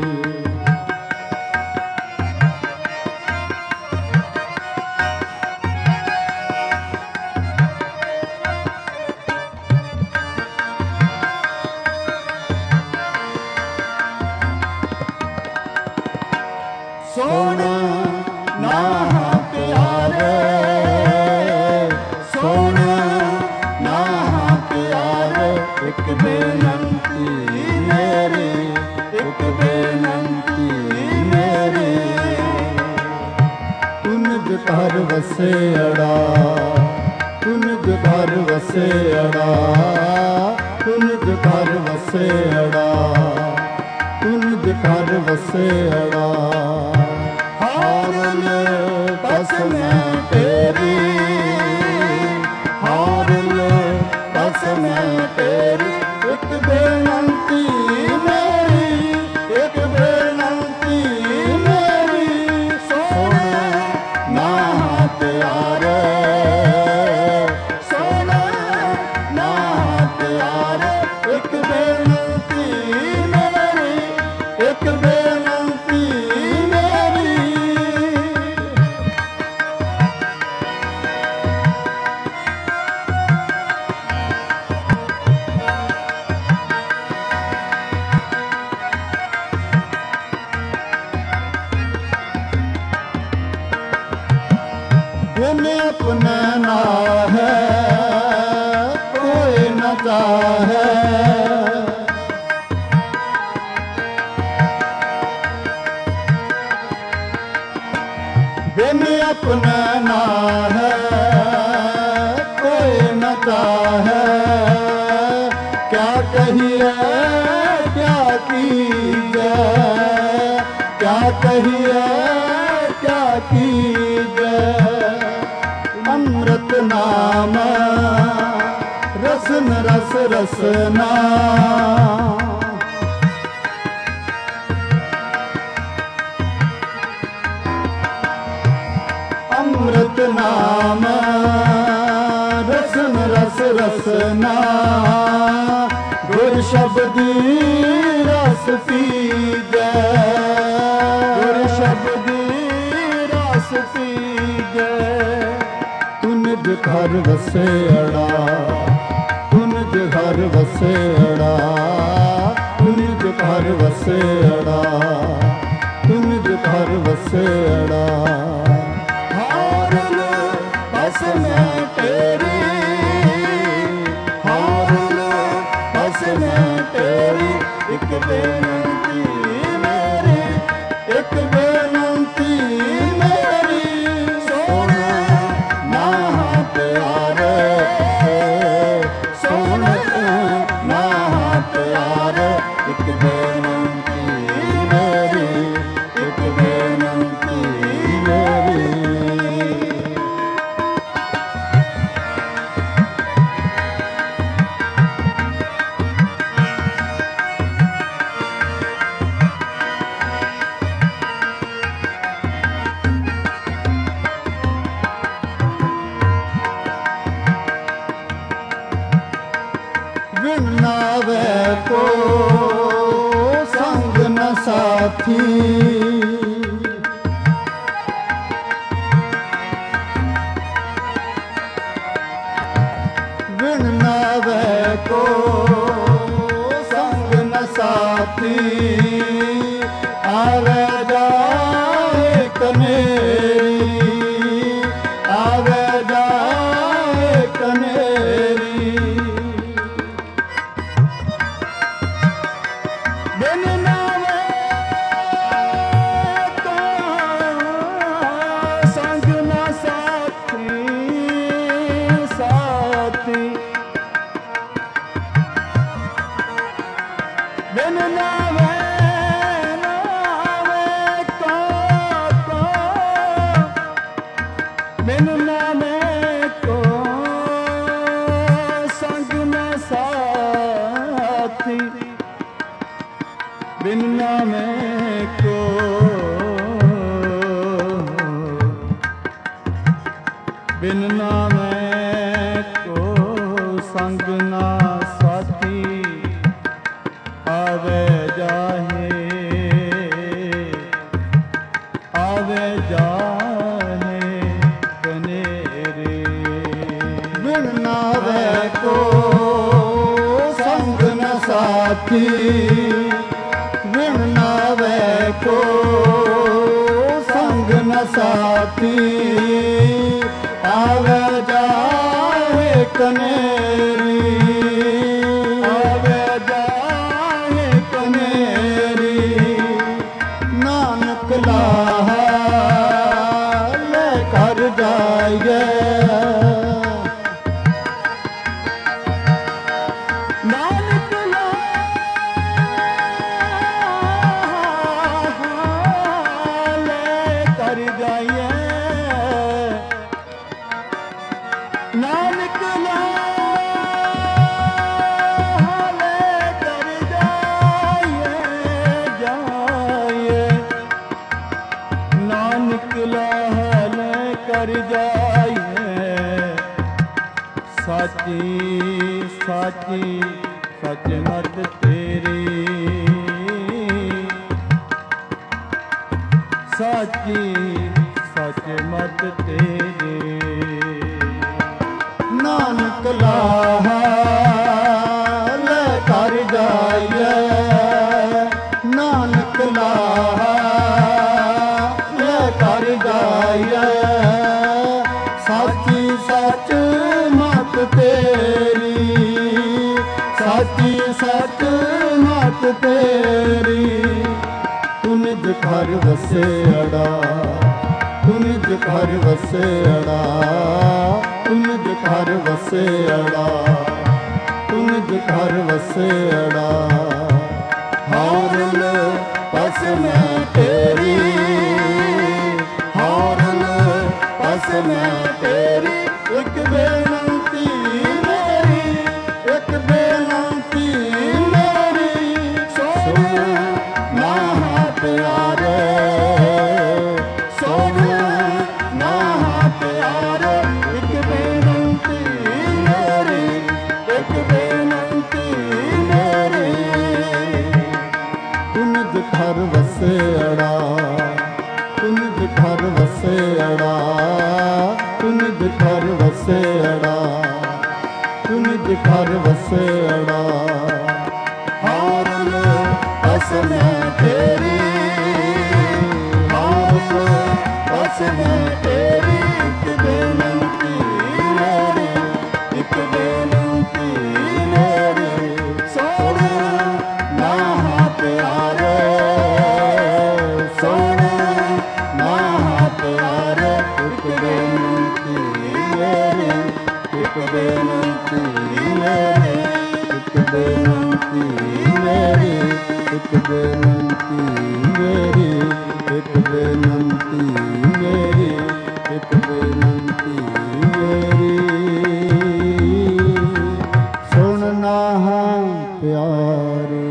ਸੁਣ ਨਾਹਾਂ ਪਿਆਰੇ ਸੁਣ ਨਾਹਾਂ ਪਿਆਰੇ ਇੱਕ ਬੇਨੰਤੀ ਮੇਰੀ ਇੱਕ ਬੇਨੰਤੀ ਮੇਰੀ ਤੁਨਿ ਘਰ ਵਸੇੜਾ ਤੁਨਿ ਘਰ ਵਸੇੜਾ ਤੁਨਿ ਘਰ ਵਸੇੜਾ ਤੁਨਿ ਘਰ ਵਸੇੜਾ ਹਾਰਨ ਕਸਮੈ ਤੇਰੀ ਹਾਰਨ ਕਸਮੈ ਤੇਰੀ ਇੱਕ ਬੇਨੰਤੀ ਮੇਰੀ ਇੱਕ ਬੇਨੰਤੀ ਮੇਰੀ ਸੁਣ ਨਾਹਾਂ ਪਿਆਰੇ ਸੁਣ ਨਾਹਾਂ ਪਿਆਰੇ ਇੱਕ ਬੇਨੰਤੀ ਮੇਰੀ ਇੱਕ ਬੇਨੰਤੀ ਮੇਰੀ ਜਿਨੇ ਆਪਣਾ ਨਾ ਹੈ ਕੋਈ ਨਾ ਚਾਹੇ ਜਿਨੇ ਆਪਣਾ ਨਾ ਹੈ ਕੋਈ ਨਾ ਚਾਹੇ ਕਿਆ ਕਹੀਏ ਕਿਆ ਕੀਜੈ ਕਿਆ ਕਹੀਏ ਕਿਆ ਕੀਜੈ ਅੰਮ੍ਰਿਤ ਨਾਮ ਰਸਨ ਰਸ ਰਸਨਾ ਅੰਮ੍ਰਿਤ ਨਾਮ ਰਸਨ ਰਸ ਰਸਨਾ ਗੁਰ ਸ਼ਬਦੀ ਰਸ ਪੀਜੈ ਗੁਰ ਸ਼ਬਦੀ ਰਸ ਪੀਜੈ ਤੁਨਿ ਘਰ ਵਸੇੜਾ ਤੁਨਿ ਘਰ ਵਸੇੜਾ ਤੁਨਿ ਘਰ ਵਸੇੜਾ ਤੁਨਿ ਘਰ ਵਸੇੜਾ ਹਾਰਨ ਕਸਮੈ ਮੈਂ ਤੇਰੀ, ਹਾਰਨ ਬਸ ਮੈਂ ਤੇਰੀ, ਇੱਕ ਬੇਨਤੀ ਮੇਰੀ, ਇੱਕ ਬੇਨਤੀ ਮੇਰੀ, ਸੁਣ ਨਾ ਪਿਆਰੇ, ਸੁਣ ਨਾ ਪਿਆਰੇ, ਇੱਕ ਬੇਨਤੀ ਮੇਰੀ, ਇੱਕ ਬੇਨਤੀ ਮੇਰੀ। ਬਿਨ ਨਾਵੇ ਕੋ ਸੰਗ ਨ ਸਾਥੀ, ਬਿਨ ਨਾਵੇ ਕੋ ਸੰਗ ਨ ਸਾਥੀ, ਆਵੇ ਜਾਏ ਕਨੇਰੀ, ਆਵੇ ਜਾਏ ਕਨੇਰੀ, ਬਿਨ ਨਾਵੇ ਕੋ ਸੰਗ ਨ ਸਾਥੀ, ਸਾਥੀ, ਬਿਨ ਨਾਵੇ ਕੋ, ਬਿਨ ਨਾਵੇ ਕੋ ਸੰਗ ਨ ਸਾਥੀ, ਬਿਨ ਨਾਮੇ ਕੋ, ਬਿਨ ਨਾਮੇ ਕੋ ਸੰਗ ਨਾ ਸਾਥੀ, ਆਵੇ ਜਾਹੇ, ਆਵੇ ਜਾਹੇ ਕਨੇਰੇ, ਬਿਨ ਨਾਵੇ ਕੋ ਸੰਗ ਨ ਸਾਥੀ, ਬਿਨ ਨਾਵੇ ਕੋ ਸੰਗ ਨ ਸਾਥੀ, ਆਵੇ ਜਾਏ ਕਨੇਰੀ, ਆਵੇ ਜਾਏ ਕਨੇਰੀ, ਨਾਨਕ ਲਾਹਾ ਲੈ ਕਰ ਜਾਈਏ, ਨਾਨਕ ਕਰ ਜਾਈਏ, ਨਾਨਕ ਲੈ ਕਰ ਜਾਈਏ, ਜਾਈਏ, ਨਾਨਕ ਲੈ ਕਰ ਜਾਈਏ, ਸਾਚੀ ਸਾਚੀ ਸਚ ਮਤ ਤੇਰੀ, ਸਾਚੀ ਸਚ ਮਤ ਤੇਰੀ, ਨਾਨਕ ਲਾਹਾ ਲੈ ਕਰ ਜਾਈਏ, ਨਾਨਕ ਲਾਹਾ ਲੈ ਕਰ ਜਾਈਏ, ਸਾਚੀ ਸਚ ਮਤ ਤੇਰੀ, ਸਾਚੀ ਸਚ ਮਤ ਤੇਰੀ, ਤੂੰ ਨਿਜ ਘਰ ਵਸੇੜਾ, ਤੂੰ ਨਿਜ ਘਰ ਵਸੇੜਾ, ਤੂੰ ਨਿਜ ਘਰ ਵਸੇੜਾ, ਤੂੰ ਨਿਜ ਘਰ ਵਸੇੜਾ, ਹਾਰਨ ਬਸ ਮੈਂ ਤੇਰੀ, ਹਾਰਨ ਬਸ ਮੈਂ ਤੇਰੀ, ਇੱਕ ਬੇਨਤੀ ਮੇਰੀ, ਇੱਕ ਬੇਨਤੀ ਮੇਰੀ, ਸੁਣ ਨਾ ਪਿਆਰੇ, ਸੁਣ ਨਾ ਪਿਆਰੇ, ਇੱਕ ਬੇਨਤੀ ਮੇਰੀ, ਇੱਕ ਬੇਨਤੀ ਮੇਰੀ, ਤੂੰ ਨਿਜ ਘਰ ਵਸੇੜਾ, ਤੂੰ ਨਿਜ ਘਰ ਵਸੇੜਾ, ਤੂੰ ਨਿਜ ਘਰ ਵਸੇੜਾ, ਤੂੰ ਨਿਜ ਘਰ ਵਸੇੜਾ, ਹਾਰਨ ਬਸ ਮੈਂ ਤੇਰੀ, ਹਾਰਨ ਬਸ ਮੈਂ ਤੇਰੀ, ਇੱਕ ਬੇਨਤੀ ਇੱਕ ਬੇਨਤੀ ਮੇਰੀ, ਇੱਕ ਬੇਨਤੀ ਮੇਰੀ, ਇੱਕ ਬੇਨਤੀ ਮੇਰੀ, ਇੱਕ ਬੇਨਤੀ ਮੇਰੀ, ਇੱਕ ਬੇਨਤੀ ਮੇਰੀ। ਸੁਣਨਾ ਹਾਂ ਪਿਆਰੇ,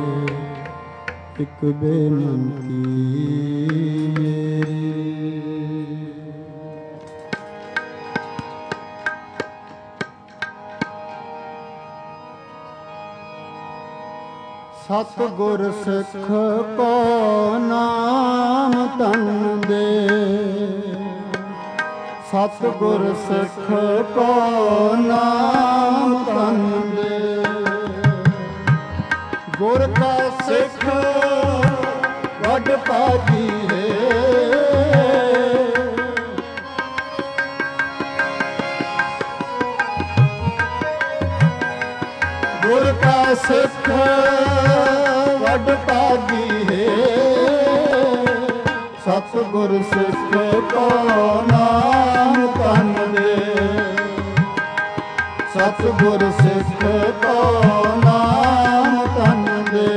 ਇੱਕ ਬੇਨਤੀ ਮੇਰੀ। ਸਤਿਗੁਰ ਸਿੱਖ ਕੋ ਨਾਮ ਧਨ ਦੇ, ਸਤਿਗੁਰ ਸਿੱਖ ਕੋ ਨਾਮ ਧਨ ਦੇ। ਗੁਰ ਕਾ ਸਿੱਖ ਵੱਡ ਭਾਗੀ ਹੈ, ਗੁਰ ਕਾ ਸਿੱਖ ਵੱਡ ਭਾਗੀ ਹੈ। ਸਤਿਗੁਰ ਸਿੱਖ ਕੋ ਨਾਮ ਧਨ ਦੇ, ਸਤਿਗੁਰ ਸਿੱਖ ਕੋ ਨਾਮ ਧਨ ਦੇ।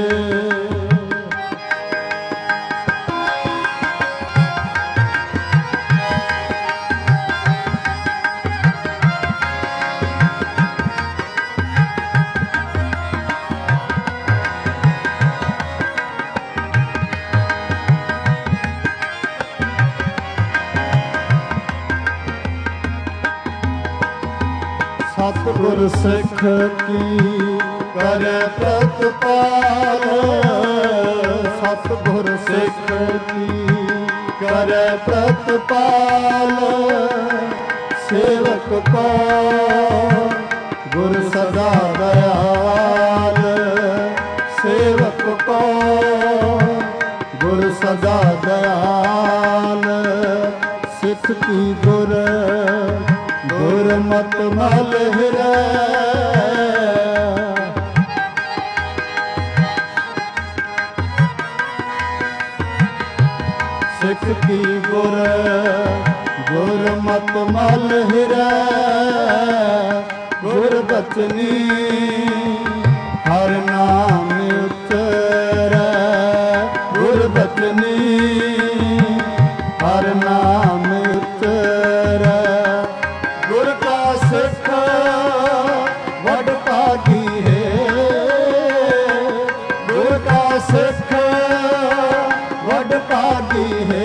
ਸਤਿਗੁਰ ਸਿੱਖ ਕੀ ਕਰੈ ਪ੍ਰਤਪਾਲ, ਸਤਿਗੁਰ ਸਿੱਖ ਕੀ ਕਰੈ ਪ੍ਰਤਪਾਲ। ਸੇਵਕ ਕੋ ਗੁਰ ਸਦਾ ਦਇਆਲ, ਸੇਵਕ ਕੋ ਗੁਰ ਸਦਾ ਦਇਆਲ। ਸਿੱਖ ਕੀ ਗੁਰ ਗੁਰਮਤਿ ਮਲ ਹਿਰੈ, ਸਿੱਖ ਕੀ ਗੁਰ ਗੁਰਮਤਿ ਮਲ ਹਿਰੈ। ਗੁਰ ਬਚਨੀ ਹਰ ਨਾਮ ਉਚਰੈ, ਗੁਰ ਬਚਨੀ ਹਰ ਨਾਮ ਉਚਰੈ। ਗੁਰ ਕਾ ਸਿੱਖ ਵੱਡ ਭਾਗੀ ਹੈ, ਗੁਰ ਕਾ ਸਿੱਖ ਵੱਡ ਭਾਗੀ ਹੈ।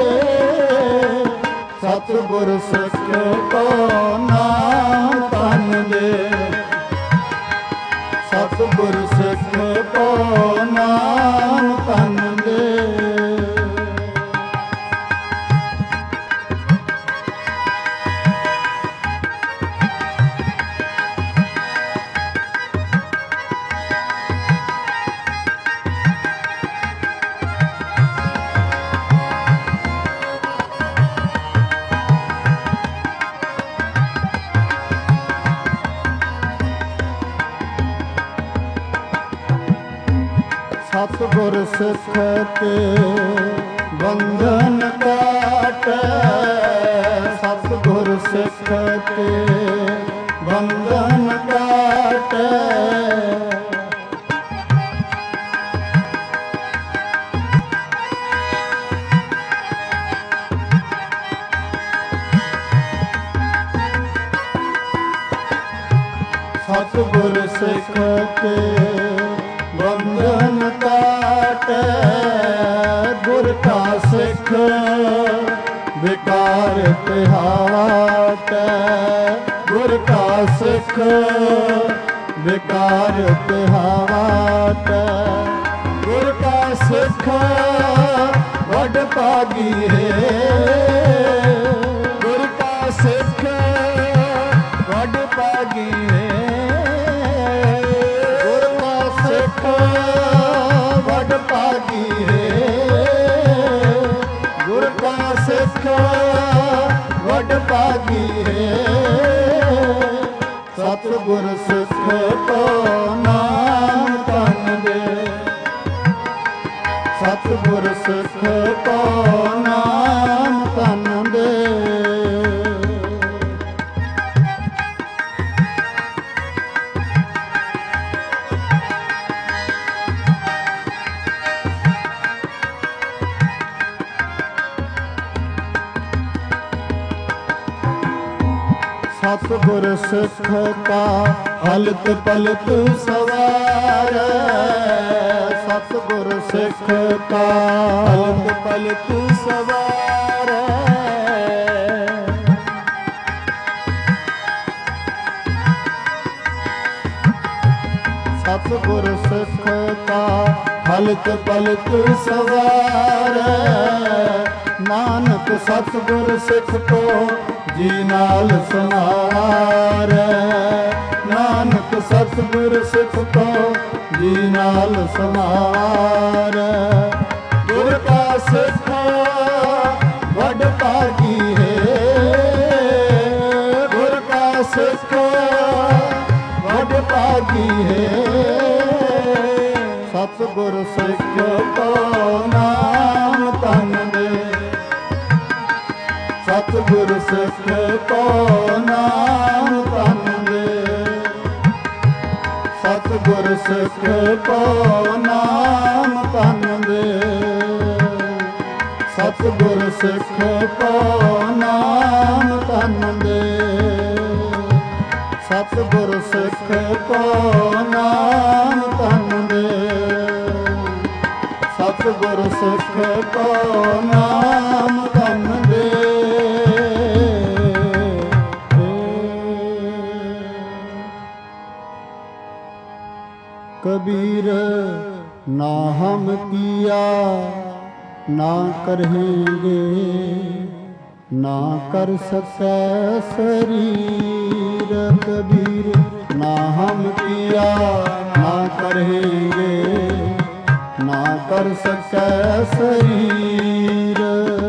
ਸਤਿਗੁਰ ਸਿੱਖ ਕੋ ਨਾਮ ਧਨ ਦੇ, ਸਤਿਗੁਰ ਸਿੱਖ ਕੋ ਨਾਮ ਧਨ ਦੇ। ਸਤਿਗੁਰ ਸਿੱਖ ਕੇ ਬੰਧਨ ਕਾਟੈ, ਸਤਿਗੁਰ ਸਿੱਖ ਕੇ ਬੰਧਨ ਕਾਟੈ। ਸਤਿਗੁਰ ਸਿੱਖ ਕੇ ਬੰਧਨ ਕਾਟੈ। ਗੁਰ ਕਾ ਸਿੱਖ ਵਿਕਾਰ ਤਿਹਾਟੈ, ਗੁਰ ਕਾ ਸਿੱਖ ਵਿਕਾਰ ਤਿਹਾਟੈ। ਗੁਰ ਕਾ ਸਿੱਖ ਵੱਡ ਭਾਗੀ ਹੈ, ਗੁਰ ਕਾ ਸਿੱਖ ਵੱਡ ਭਾਗੀ ਹੈ। ਗੁਰ ਕਾ ਸਿੱਖ ਵੱਡ ਭਾਗੀ ਹੈ, ਗੁਰ ਕਾ ਸਿੱਖ ਵੱਡ ਭਾਗੀ ਹੈ। ਸਤਿਗੁਰ ਸਿੱਖ ਕੋ ਨਾਮ ਧਨ ਦੇ, ਸਤਿਗੁਰ ਸਿੱਖ ਕੋ ਨਾਮ ਧਨ ਦੇ। ਸਤਿਗੁਰ ਸਿੱਖ ਕਾ ਹਲਤ ਪਲਤ ਸਵਾਰੈ। ਸਤਿਗੁਰ ਸਿੱਖ ਕਾ ਹਲਤ ਪਲਤ ਸਵਾਰੈ। ਸਤਿਗੁਰ ਸਿੱਖ ਕਾ ਹਲਤ ਪਲਤ ਸਵਾਰੈ। ਨਾਨਕ ਸਤਿਗੁਰ ਸਿੱਖ ਕੋ ਜੀ ਨਾਲ ਸਮਾਰੈ। ਨਾਨਕ ਸਤਿਗੁਰ ਸਿੱਖ ਕੋ ਜੀ ਨਾਲ ਸਮਾਰੈ। ਗੁਰ ਕਾ ਸਿੱਖ ਵਡ ਭਾਗੀ ਹੈ। ਗੁਰ ਕਾ ਸਿੱਖ ਵਡ ਭਾਗੀ ਹੈ। ਸਤਿਗੁਰ ਸਿੱਖ ਕੋ ਨਾਮ ਤਨ ਦੇ। ਸਤਿਗੁਰ ਸਿੱਖ ਕੋ ਨਾਮ ਤਨ ਦੇ। ਸਤਿਗੁਰ ਸਿੱਖ ਕੋ ਨਾਮ ਤਨ ਦੇ। ਸਤਿਗੁਰ ਸਿੱਖ ਕੋ ਨਾਮ ਤਨ ਦੇ। ਸਤਿਗੁਰ ਸਿੱਖ ਕੋ ਨਾਮ ਤਨ ਦੇ। ਸਤਿਗੁਰ ਸਿੱਖ ਕੋ ਨਾਮ ਤਨ ਦੇ। कबीर ना हम किया ना करेंगे, ना कर सकै शरीर। कबीर ना हम किया ना करेंगे, ना कर सकै शरीर।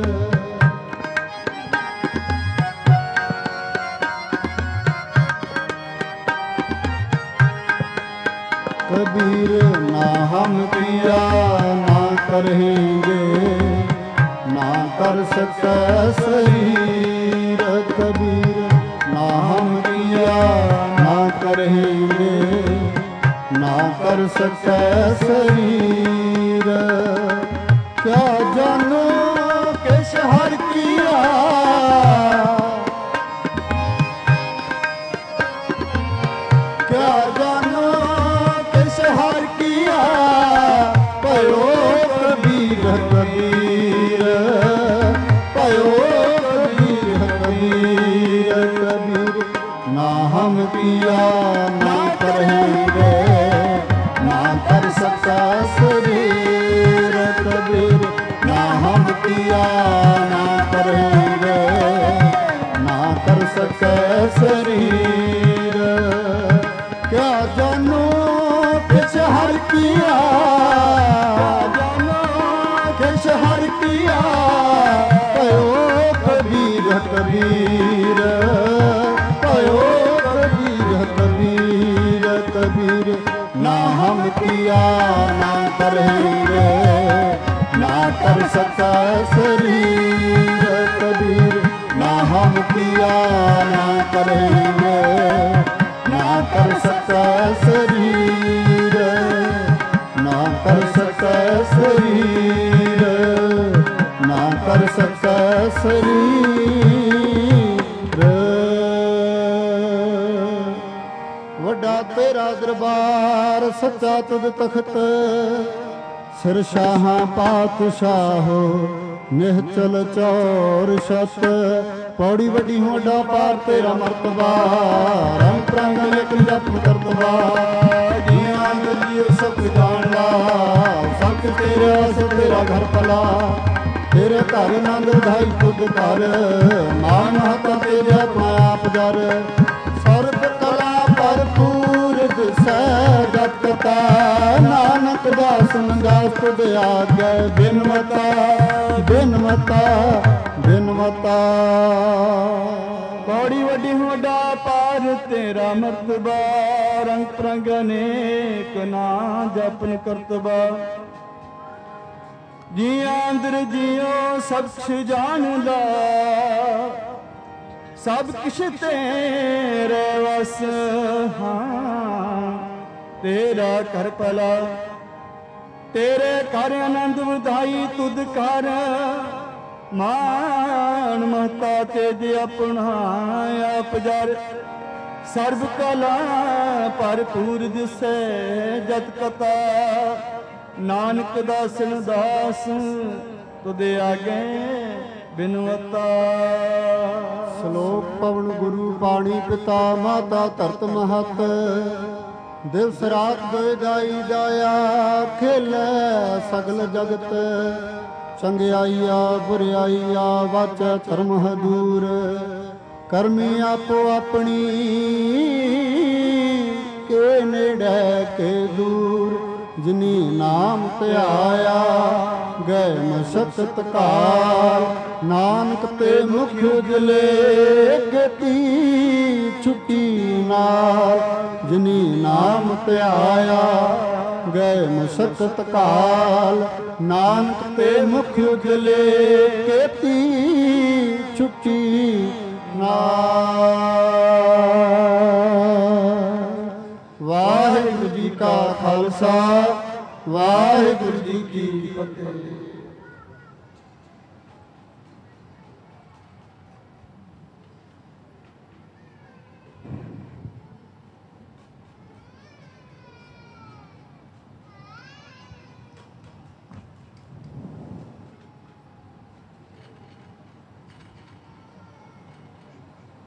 कबीर ना हम किया ना करेंगे, ना कर सकै शरीर। कबीर ना हम किया ना करेंगे, ना कर सकै शरीर। क्या जानो किस हर किया, क्या जानो हर किया। भयो कबीर कबीर, भयो कबीर कबीर। कबीर ना हम किया ना करेंगे, ना कर सका शरीर। कबीर ना हम किया ना करेंगे, ना कर सके शरीर। क्या जानो किस हर किया, जानो किस हर किया। भयो कबीर कबीर, भयो कबीर कबीर। कबीर ना हम किया ना करेंगे, ना कर सका शरीर। कबीर ना हम किया ना करेंगे, ना कर सका शरीर। ना कर सका शरीर, ना कर सका शरीर। वड्डा तेरा दरबार सच्चा तुद तख्त। सिर शाहां पातशाहो निहचल चौर शत। पौड़ी वड्डी होडा पार तेरा मर्तबा। रंग रंग लेकिन जपन करतबा। जिया मिलियो सब जानला, सब तेरा सब तेरा घर पला। तेरे घर नंद धाई खुद कर, मान हता तेरे अपना आप जर। सर्ब कला भरपूर दिसै जत कथा। नानक दास नंगास तुद आगे बिन मता, बिन मता, बिन मता। पौड़ी वड्डी होडा पार तेरा मर्तबा। रंग प्रंग अनेक ना जपन करतबा। जिया अंदर जियो सब कुछ जानदा, सब कुछ तेरे वस। हाँ तेरा कर भला, तेरे कर आनंद वधाई तुद कर। ਮਾਨ ਮਹਤਾ ਤੇਜ ਆਪਣਾ ਆਪ ਜਰ ਸਰਬ ਕਲਾ ਭਰਪੂਰ ਦਿਸੈ ਜਤ ਕਤਾ ਨਾਨਕ ਦਾਸਨ ਦਾਸ ਤੁਦੇ ਆਗੇ ਬਿਨਵਤਾ। ਸ਼ਲੋਕ ਪਵਨ ਗੁਰੂ ਪਾਣੀ ਪਿਤਾ ਮਾਤਾ ਧਰਤ ਮਹਤ ਦਿਵਸ ਰਾਤ ਦੋਇ ਗਾਈ ਜਾਇਆ ਖੇਲੇ ਸਗਲ ਜਗਤ ਚੰਗਿਆਈਆ ਬੁਰਿਆਈਆ ਵਾਚੈ ਧਰਮ ਹਦੂਰ ਕਰਮੀ ਆਪੋ ਆਪਣੀ ਕੇ ਨੇੜੇ ਕੇ ਦੂਰ ਜਿਨੀ ਨਾਮ ਧਿਆਇਆ ਗਏ ਮਸਕਤ ਕਾਲ ਨਾਨਕ ਤੇ ਮੁਖ ਉਜਲੇ ਗਤੀ ਛੁੱਟੀ ਨਾਲ ਜਿਨੀ ਨਾਮ ਧਿਆਇਆ ਗਏ ਮਸਕਤ ਕਾਲ ਨਾਨਕ ਤੇ ਮੁਖ ਉਜਲੇ ਗਤੀ ਛੁੱਟੀ ਨਾਲ। ਵਾਹਿਗੁਰੂ ਜੀ ਕਾ ਖਾਲਸਾ ਵਾਹਿਗੁਰੂ ਜੀ ਕੀ ਫਤਿਹ।